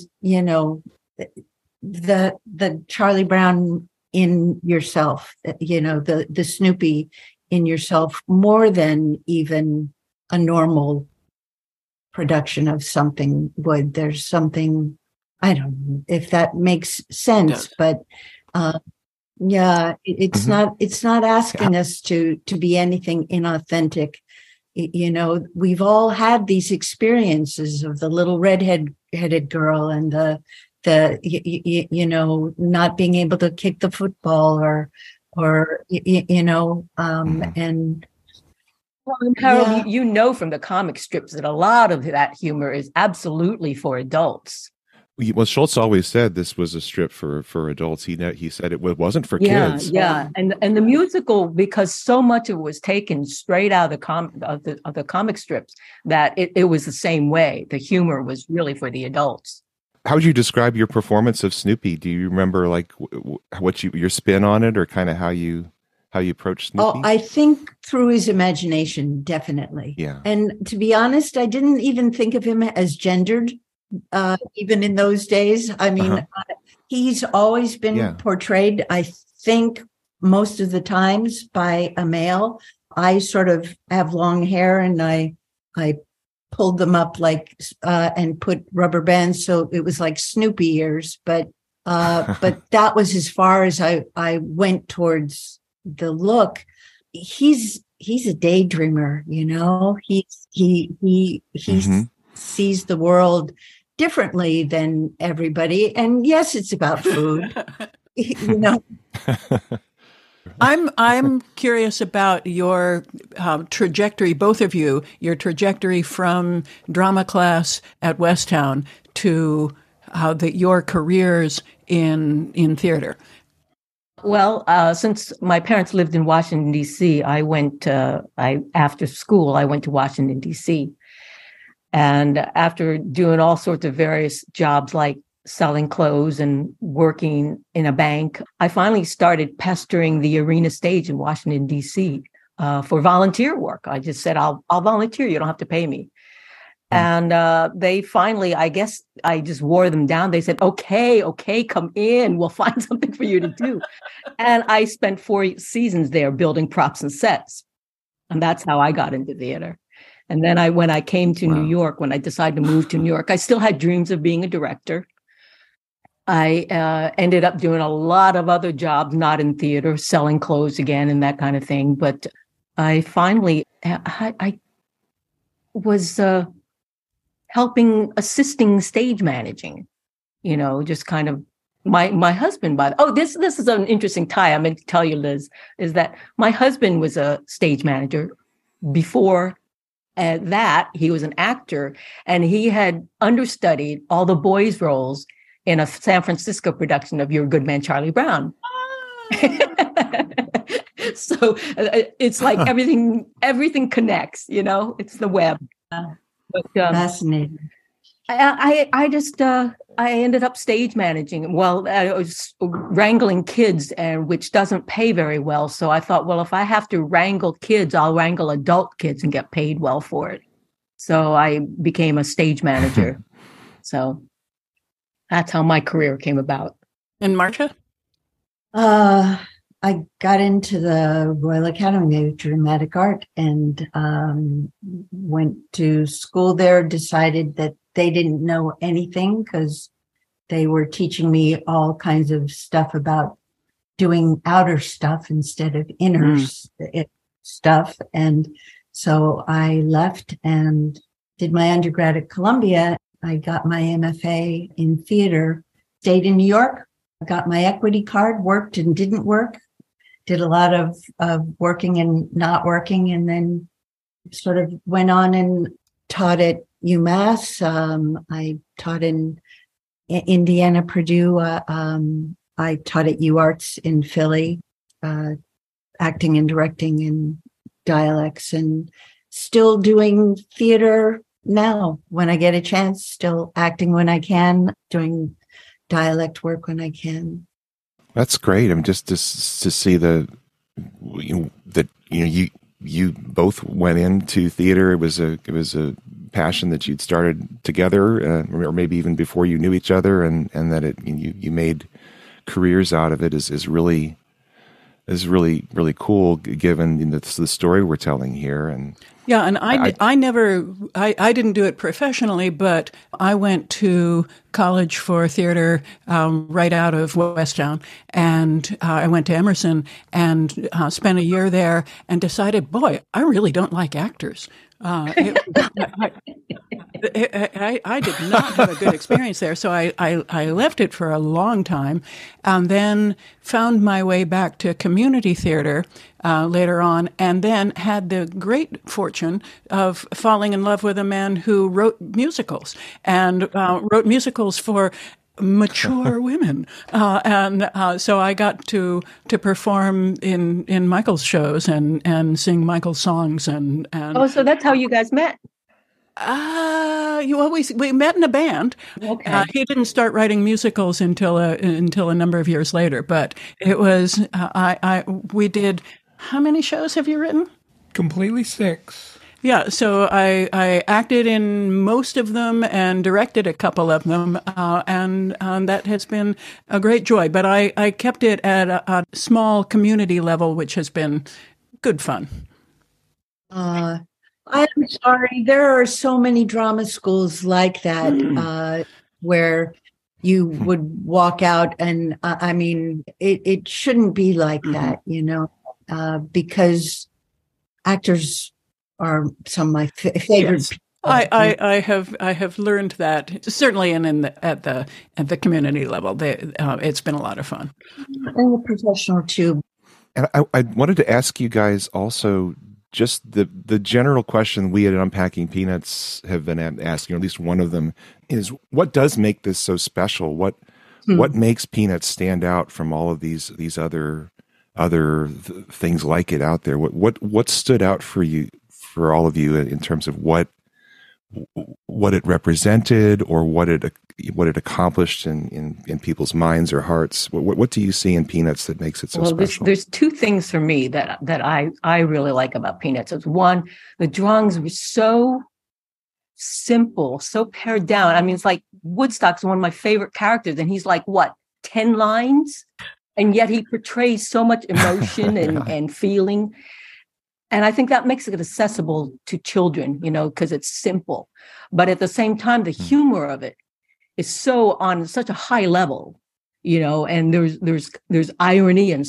the Charlie Brown in yourself, the Snoopy in yourself, more than even a normal production of something would. There's something, I don't know if that makes sense, but Yeah, it's Mhm. not asking us to be anything inauthentic. You know, we've all had these experiences of the little headed girl and you know, not being able to kick the football or you know, Mhm. and Well, and Harold, you know from the comic strips that a lot of that humor is absolutely for adults. Well, Schultz always said this was a strip for adults. He said it wasn't for Yeah, kids. yeah, and the musical, because so much of it was taken straight out of the comic strips, that it was the same way. The humor was really for the adults. How would you describe your performance of Snoopy? Do you remember like what your spin on it, or kind of how you approached Snoopy? I think through his imagination, definitely. Yeah. And to be honest, I didn't even think of him as gendered, even in those days. I mean, he's always been portrayed, I think, most of the times by a male. I sort of have long hair, and I pulled them up like and put rubber bands, so it was like Snoopy ears. But that was as far as I went towards the look. He's a daydreamer, you know. He sees the world differently than everybody, and yes, it's about food. You know. I'm curious about your trajectory, both of you, your trajectory from drama class at Westtown to your careers in theater. Well, since my parents lived in Washington, D.C., after school, I went to Washington, D.C. And after doing all sorts of various jobs like selling clothes and working in a bank, I finally started pestering the Arena Stage in Washington, D.C. For volunteer work. I just said, I'll volunteer. You don't have to pay me. And they finally, I guess I just wore them down. They said, okay, come in. We'll find something for you to do. And I spent 4 seasons there building props and sets. And that's how I got into theater. And then when I came to New York, when I decided to move to New York, I still had dreams of being a director. I ended up doing a lot of other jobs, not in theater, selling clothes again and that kind of thing. But I finally, I was assisting stage managing, you know, just kind of my husband, this is an interesting tie. I meant to tell you, Liz, is that my husband was a stage manager before that. He was an actor, and he had understudied all the boys' roles in a San Francisco production of Your Good Man, Charlie Brown. So it's like everything connects, you know, it's the web. But, fascinating. I ended up stage managing. Well, I was wrangling kids, which doesn't pay very well. So I thought, well, if I have to wrangle kids, I'll wrangle adult kids and get paid well for it. So I became a stage manager. So that's how my career came about. And Marcia? I got into the Royal Academy of Dramatic Art and went to school there, decided that they didn't know anything because they were teaching me all kinds of stuff about doing outer stuff instead of inner stuff. And so I left and did my undergrad at Columbia. I got my MFA in theater, stayed in New York, got my equity card, worked and didn't work, did a lot of working and not working, and then sort of went on and taught at UMass. I taught in Indiana, Purdue. I taught at UArts in Philly, acting and directing and dialects, and still doing theater now when I get a chance, still acting when I can, doing dialect work when I can. That's great. I mean, just to see you both went into theater. It was a passion that you'd started together, or maybe even before you knew each other, and that you made careers out of it is really is really, really cool given the story we're telling here. And yeah, and I didn't do it professionally, but I went to college for theater right out of Westtown, and I went to Emerson and spent a year there and decided, boy, I really don't like actors. I did not have a good experience there, so I left it for a long time, and then found my way back to community theater later on, and then had the great fortune of falling in love with a man who wrote musicals, and wrote musicals for mature women, and so I got to perform in Michael's shows and sing Michael's songs and Oh, so that's how you guys met. We met in a band. Okay. He didn't start writing musicals until a number of years later, but it was we did. How many shows have you written? Completely 6. Yeah, so I acted in most of them and directed a couple of them, and that has been a great joy. But I kept it at a small community level, which has been good fun. I'm sorry. There are so many drama schools like that where you would walk out, and I mean, it shouldn't be like that, because actors are some of my favorite. Yes. I have learned that certainly, and at the community level, it's been a lot of fun. And the professional too. And I wanted to ask you guys also just the general question we at Unpacking Peanuts have been asking, or at least one of them, is what does make this so special? What makes Peanuts stand out from all of these other things like it out there? What stood out for all of you in terms of what it represented or what it accomplished in people's minds or hearts? What do you see in Peanuts that makes it so special? There's two things for me that I really like about Peanuts. It's one, the drawings were so simple, so pared down. I mean, it's like Woodstock's one of my favorite characters, and he's like, what, 10 lines? And yet he portrays so much emotion and feeling. And I think that makes it accessible to children, because it's simple. But at the same time, the humor of it is so on such a high level, and there's irony and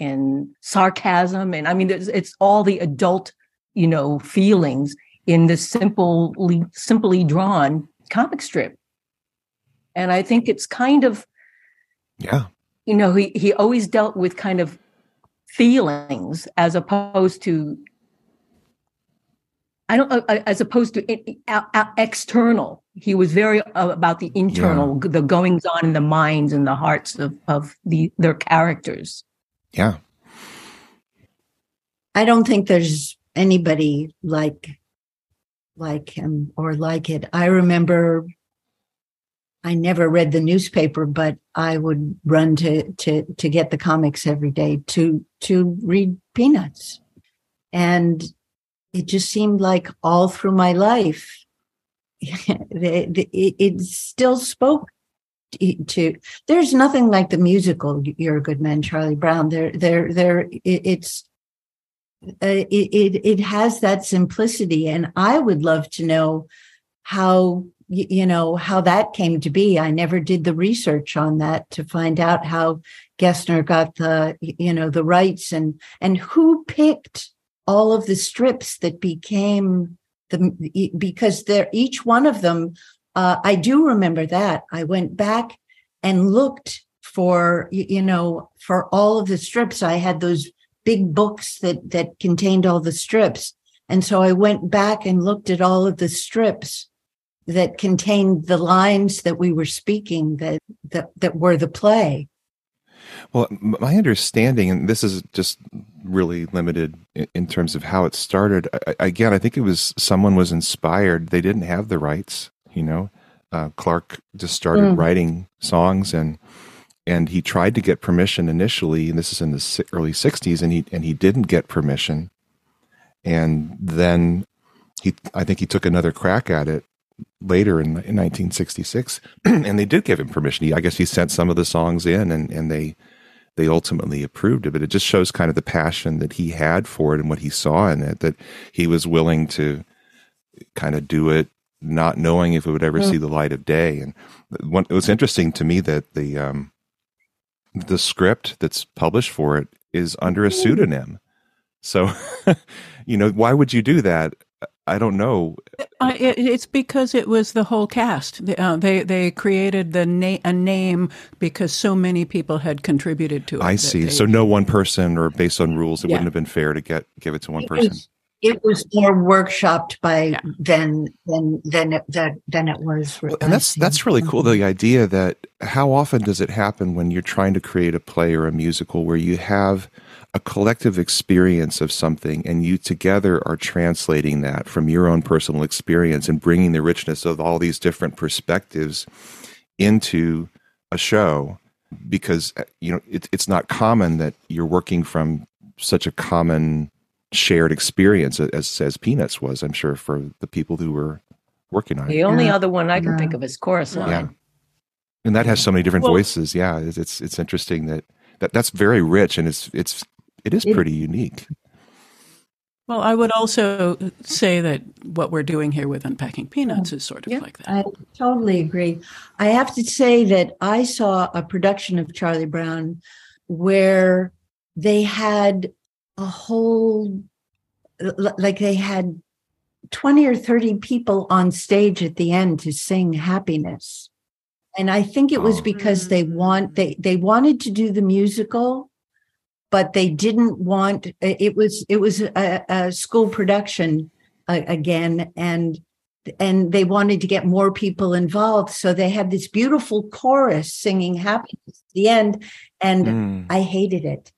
sarcasm. And I mean, it's all the adult, feelings in this simply drawn comic strip. And I think it's kind of, he always dealt with kind of feelings as opposed to external. He was very about the internal, the goings on in the minds and the hearts of their characters. Yeah. I don't think there's anybody like him or like it. I remember I never read the newspaper, but I would run to get the comics every day to read Peanuts. And it just seemed like all through my life, it still spoke to. There's nothing like the musical You're a Good Man, Charlie Brown. It has that simplicity, and I would love to know how that came to be. I never did the research on that to find out how Gessner got the rights and who picked all of the strips that became because each one of them, I do remember that. I went back and looked for all of the strips. I had those big books that contained all the strips. And so I went back and looked at all of the strips that contained the lines that we were speaking that were the play. Well, my understanding, and this is just really limited in terms of how it started. Again, I think it was someone was inspired. They didn't have the rights, Clark just started writing songs, and he tried to get permission initially, and this is in the early 60s, and he didn't get permission. And then I think he took another crack at it later in 1966, and they did give him permission. I guess he sent some of the songs in, and they they ultimately approved of it. It just shows kind of the passion that he had for it and what he saw in it, that he was willing to kind of do it, not knowing if it would ever see the light of day. And it was interesting to me that the script that's published for it is under a pseudonym. So, why would you do that? I don't know. It's because it was the whole cast. They created a name because so many people had contributed to it. I see. So no one person, or based on rules, it wouldn't have been fair to give it to one person. It was more workshopped by than it was. Well, and that's really cool. The idea that how often does it happen when you're trying to create a play or a musical where you have a collective experience of something and you together are translating that from your own personal experience and bringing the richness of all these different perspectives into a show, because it's not common that you're working from such a common shared experience as Peanuts was, I'm sure, for the people who were working on it. The only other one I can think of is Chorus Line. Yeah. And that has so many different voices. Yeah, it's interesting that's very rich, and it is pretty unique. Well, I would also say that what we're doing here with Unpacking Peanuts is sort of like that. I totally agree. I have to say that I saw a production of Charlie Brown where they had a whole, like they had 20 or 30 people on stage at the end to sing Happiness. And I think it was because they wanted to do the musical, but they didn't want, it was a school production again, and they wanted to get more people involved. So they had this beautiful chorus singing Happiness at the end, and I hated it.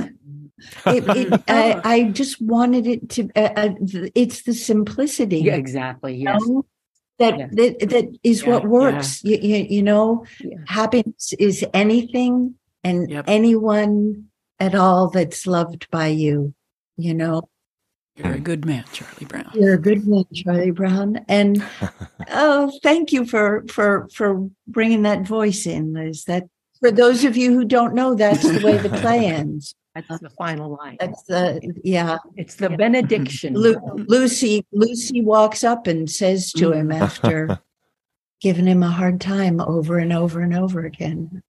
I just wanted it to, it's the simplicity. Yeah, exactly. Yes. That is what works. Yeah. Happiness is anything and anyone at all that's loved by you, You're a good man, Charlie Brown. You're a good man, Charlie Brown. And thank you for bringing that voice in, Liz. That, for those of you who don't know, that's the way the play ends. That's the final line. That's It's the benediction. Lucy walks up and says to him after giving him a hard time over and over and over again.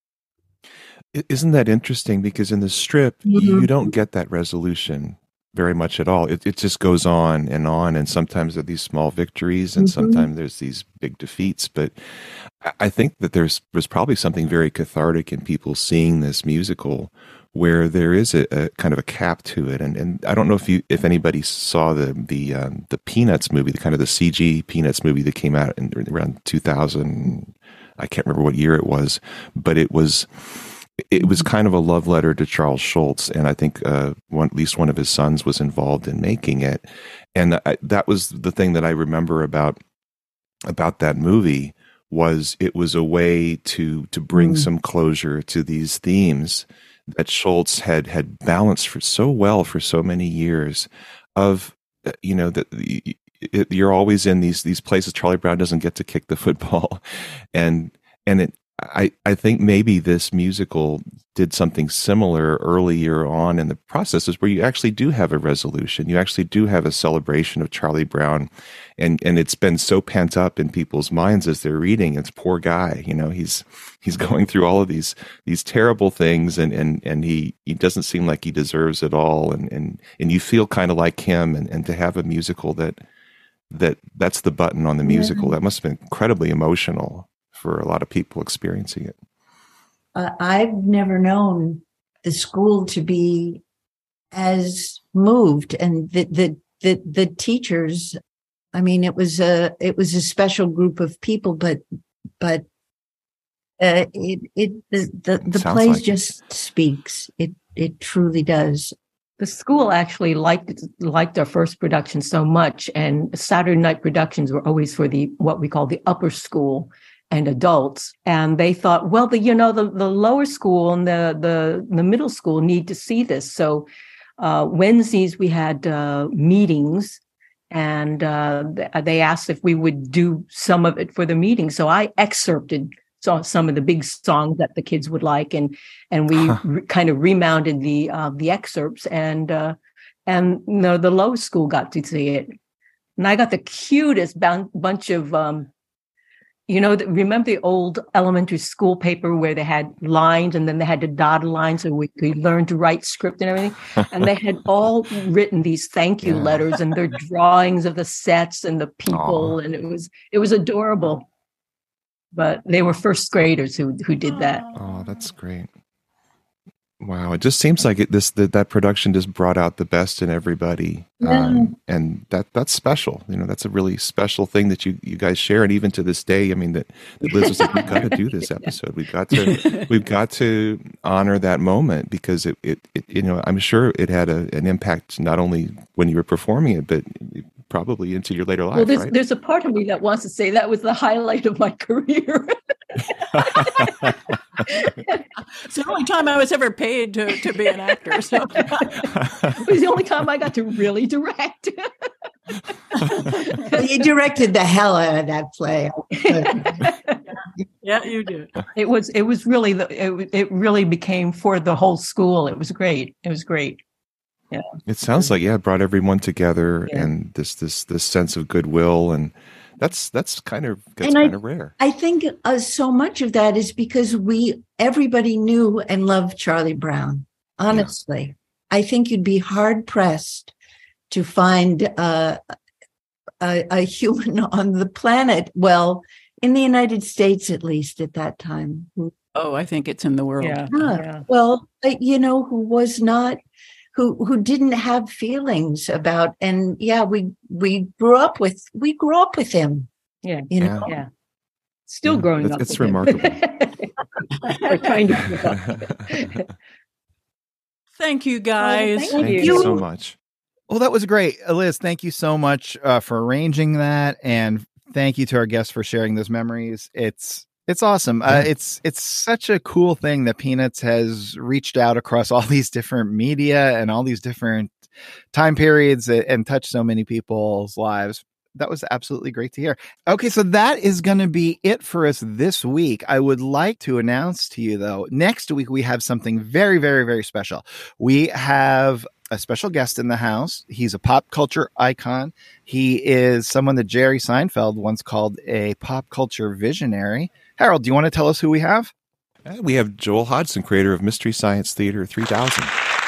Isn't that interesting? Because in the strip, you don't get that resolution very much at all. It just goes on, and sometimes there are these small victories, and sometimes there's these big defeats. But I think that there's probably something very cathartic in people seeing this musical where there is a kind of a cap to it. And I don't know if anybody saw the Peanuts movie, the kind of the CG Peanuts movie that came out around 2000. I can't remember what year it was, but it was kind of a love letter to Charles Schulz, and I think at least one of his sons was involved in making it. And that was the thing that I remember about that movie, was it was a way to bring some closure to these themes that Schulz had balanced for so many years. Of that you're always in these places. Charlie Brown doesn't get to kick the football, and it. I think maybe this musical did something similar earlier on in the processes, where you actually do have a resolution. You actually do have a celebration of Charlie Brown, and it's been so pent up in people's minds as they're reading. It's poor guy, he's going through all of these terrible things, and he doesn't seem like he deserves it all, and you feel kind of like him, and to have a musical that's the button on the musical, that must have been incredibly emotional for a lot of people experiencing it. I've never known the school to be as moved, and the teachers. I mean, it was a special group of people, but the play like just speaks. It truly does. The school actually liked our first production so much, and Saturday night productions were always for what we call the upper school and adults. And they thought, well, the lower school and the middle school need to see this. So Wednesdays we had meetings, and they asked if we would do some of it for the meeting. So I excerpted some of the big songs that the kids would like, and we kind of remounted the excerpts, and the Lowe School got to see it, and I got the cutest bunch of remember the old elementary school paper where they had lines and then they had to dot a line so we could learn to write script and everything. And they had all written these thank you letters and their drawings of the sets and the people. And it was adorable. But they were first graders who did that. Oh, that's great. Wow. It just seems like that production just brought out the best in everybody. And that's special. That's a really special thing that you guys share. And even to this day, I mean, that Liz was like, we've got to do this episode. We've got to honor that moment because it I'm sure it had an impact not only when you were performing it, but probably into your later life. Well, there's a part of me that wants to say that was the highlight of my career. It's the only time I was ever paid to be an actor. So. It was the only time I got to really direct. You directed the hell out of that play. Yeah, you did. It was really it really became for the whole school. It was great. Yeah. It sounds like it brought everyone together and this sense of goodwill, and that's kind of rare. I think so much of that is because everybody knew and loved Charlie Brown. Honestly, I think you'd be hard pressed to find a human on the planet. Well, in the United States, at least at that time. Oh, I think it's in the world. Yeah. Well, who was not. Who didn't have feelings about, and we grew up with him. Yeah. Still growing up. It's remarkable. We're trying to. Thank you, guys. Thank you so much. Well, that was great. Liz, thank you so much for arranging that. And thank you to our guests for sharing those memories. It's awesome. It's such a cool thing that Peanuts has reached out across all these different media and all these different time periods and touched so many people's lives. That was absolutely great to hear. Okay, so that is going to be it for us this week. I would like to announce to you, though, next week we have something very, very, very special. We have a special guest in the house. He's a pop culture icon. He is someone that Jerry Seinfeld once called a pop culture visionary. Harold, do you want to tell us who we have? We have Joel Hodgson, creator of Mystery Science Theater 3000.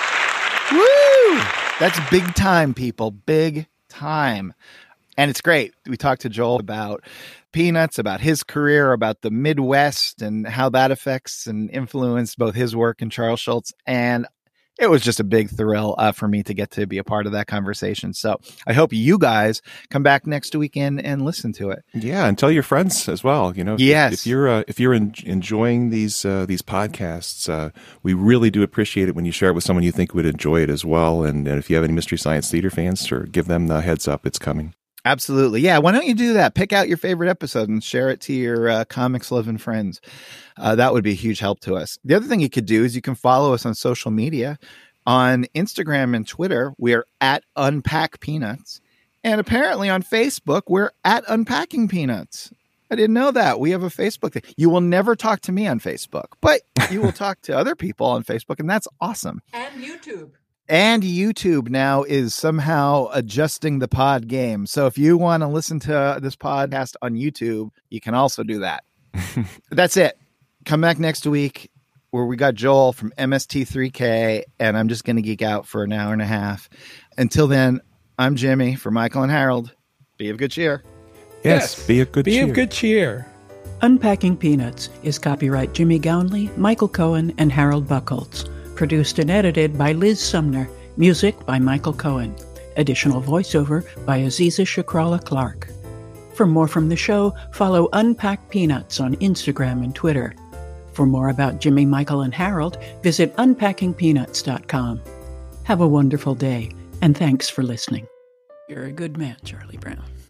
Woo! That's big time, people. Big time. And it's great. We talked to Joel about Peanuts, about his career, about the Midwest and how that affects and influenced both his work and Charles Schulz. And it was just a big thrill for me to get to be a part of that conversation. So I hope you guys come back next weekend and listen to it. Yeah, and tell your friends as well. Yes. If you're enjoying these podcasts, we really do appreciate it when you share it with someone you think would enjoy it as well. And if you have any Mystery Science Theater fans, sure, give them the heads up. It's coming. Absolutely. Yeah. Why don't you do that? Pick out your favorite episode and share it to your comics loving friends. That would be a huge help to us. The other thing you could do is you can follow us on social media. On Instagram and Twitter, we are at Unpack Peanuts. And apparently on Facebook, we're at Unpacking Peanuts. I didn't know that. We have a Facebook thing. You will never talk to me on Facebook, but you will talk to other people on Facebook, and that's awesome. And YouTube. And YouTube now is somehow adjusting the pod game. So if you want to listen to this podcast on YouTube, you can also do that. That's it. Come back next week where we got Joel from MST3K, and I'm just going to geek out for an hour and a half. Until then, I'm Jimmy for Michael and Harold. Be of good cheer. Yes, be of good cheer. Be of good cheer. Unpacking Peanuts is copyright Jimmy Gownley, Michael Cohen, and Harold Buchholz. Produced and edited by Liz Sumner. Music by Michael Cohen. Additional voiceover by Aziza Shakrala Clark. For more from the show, follow Unpack Peanuts on Instagram and Twitter. For more about Jimmy, Michael, and Harold, visit unpackingpeanuts.com. Have a wonderful day, and thanks for listening. You're a good man, Charlie Brown.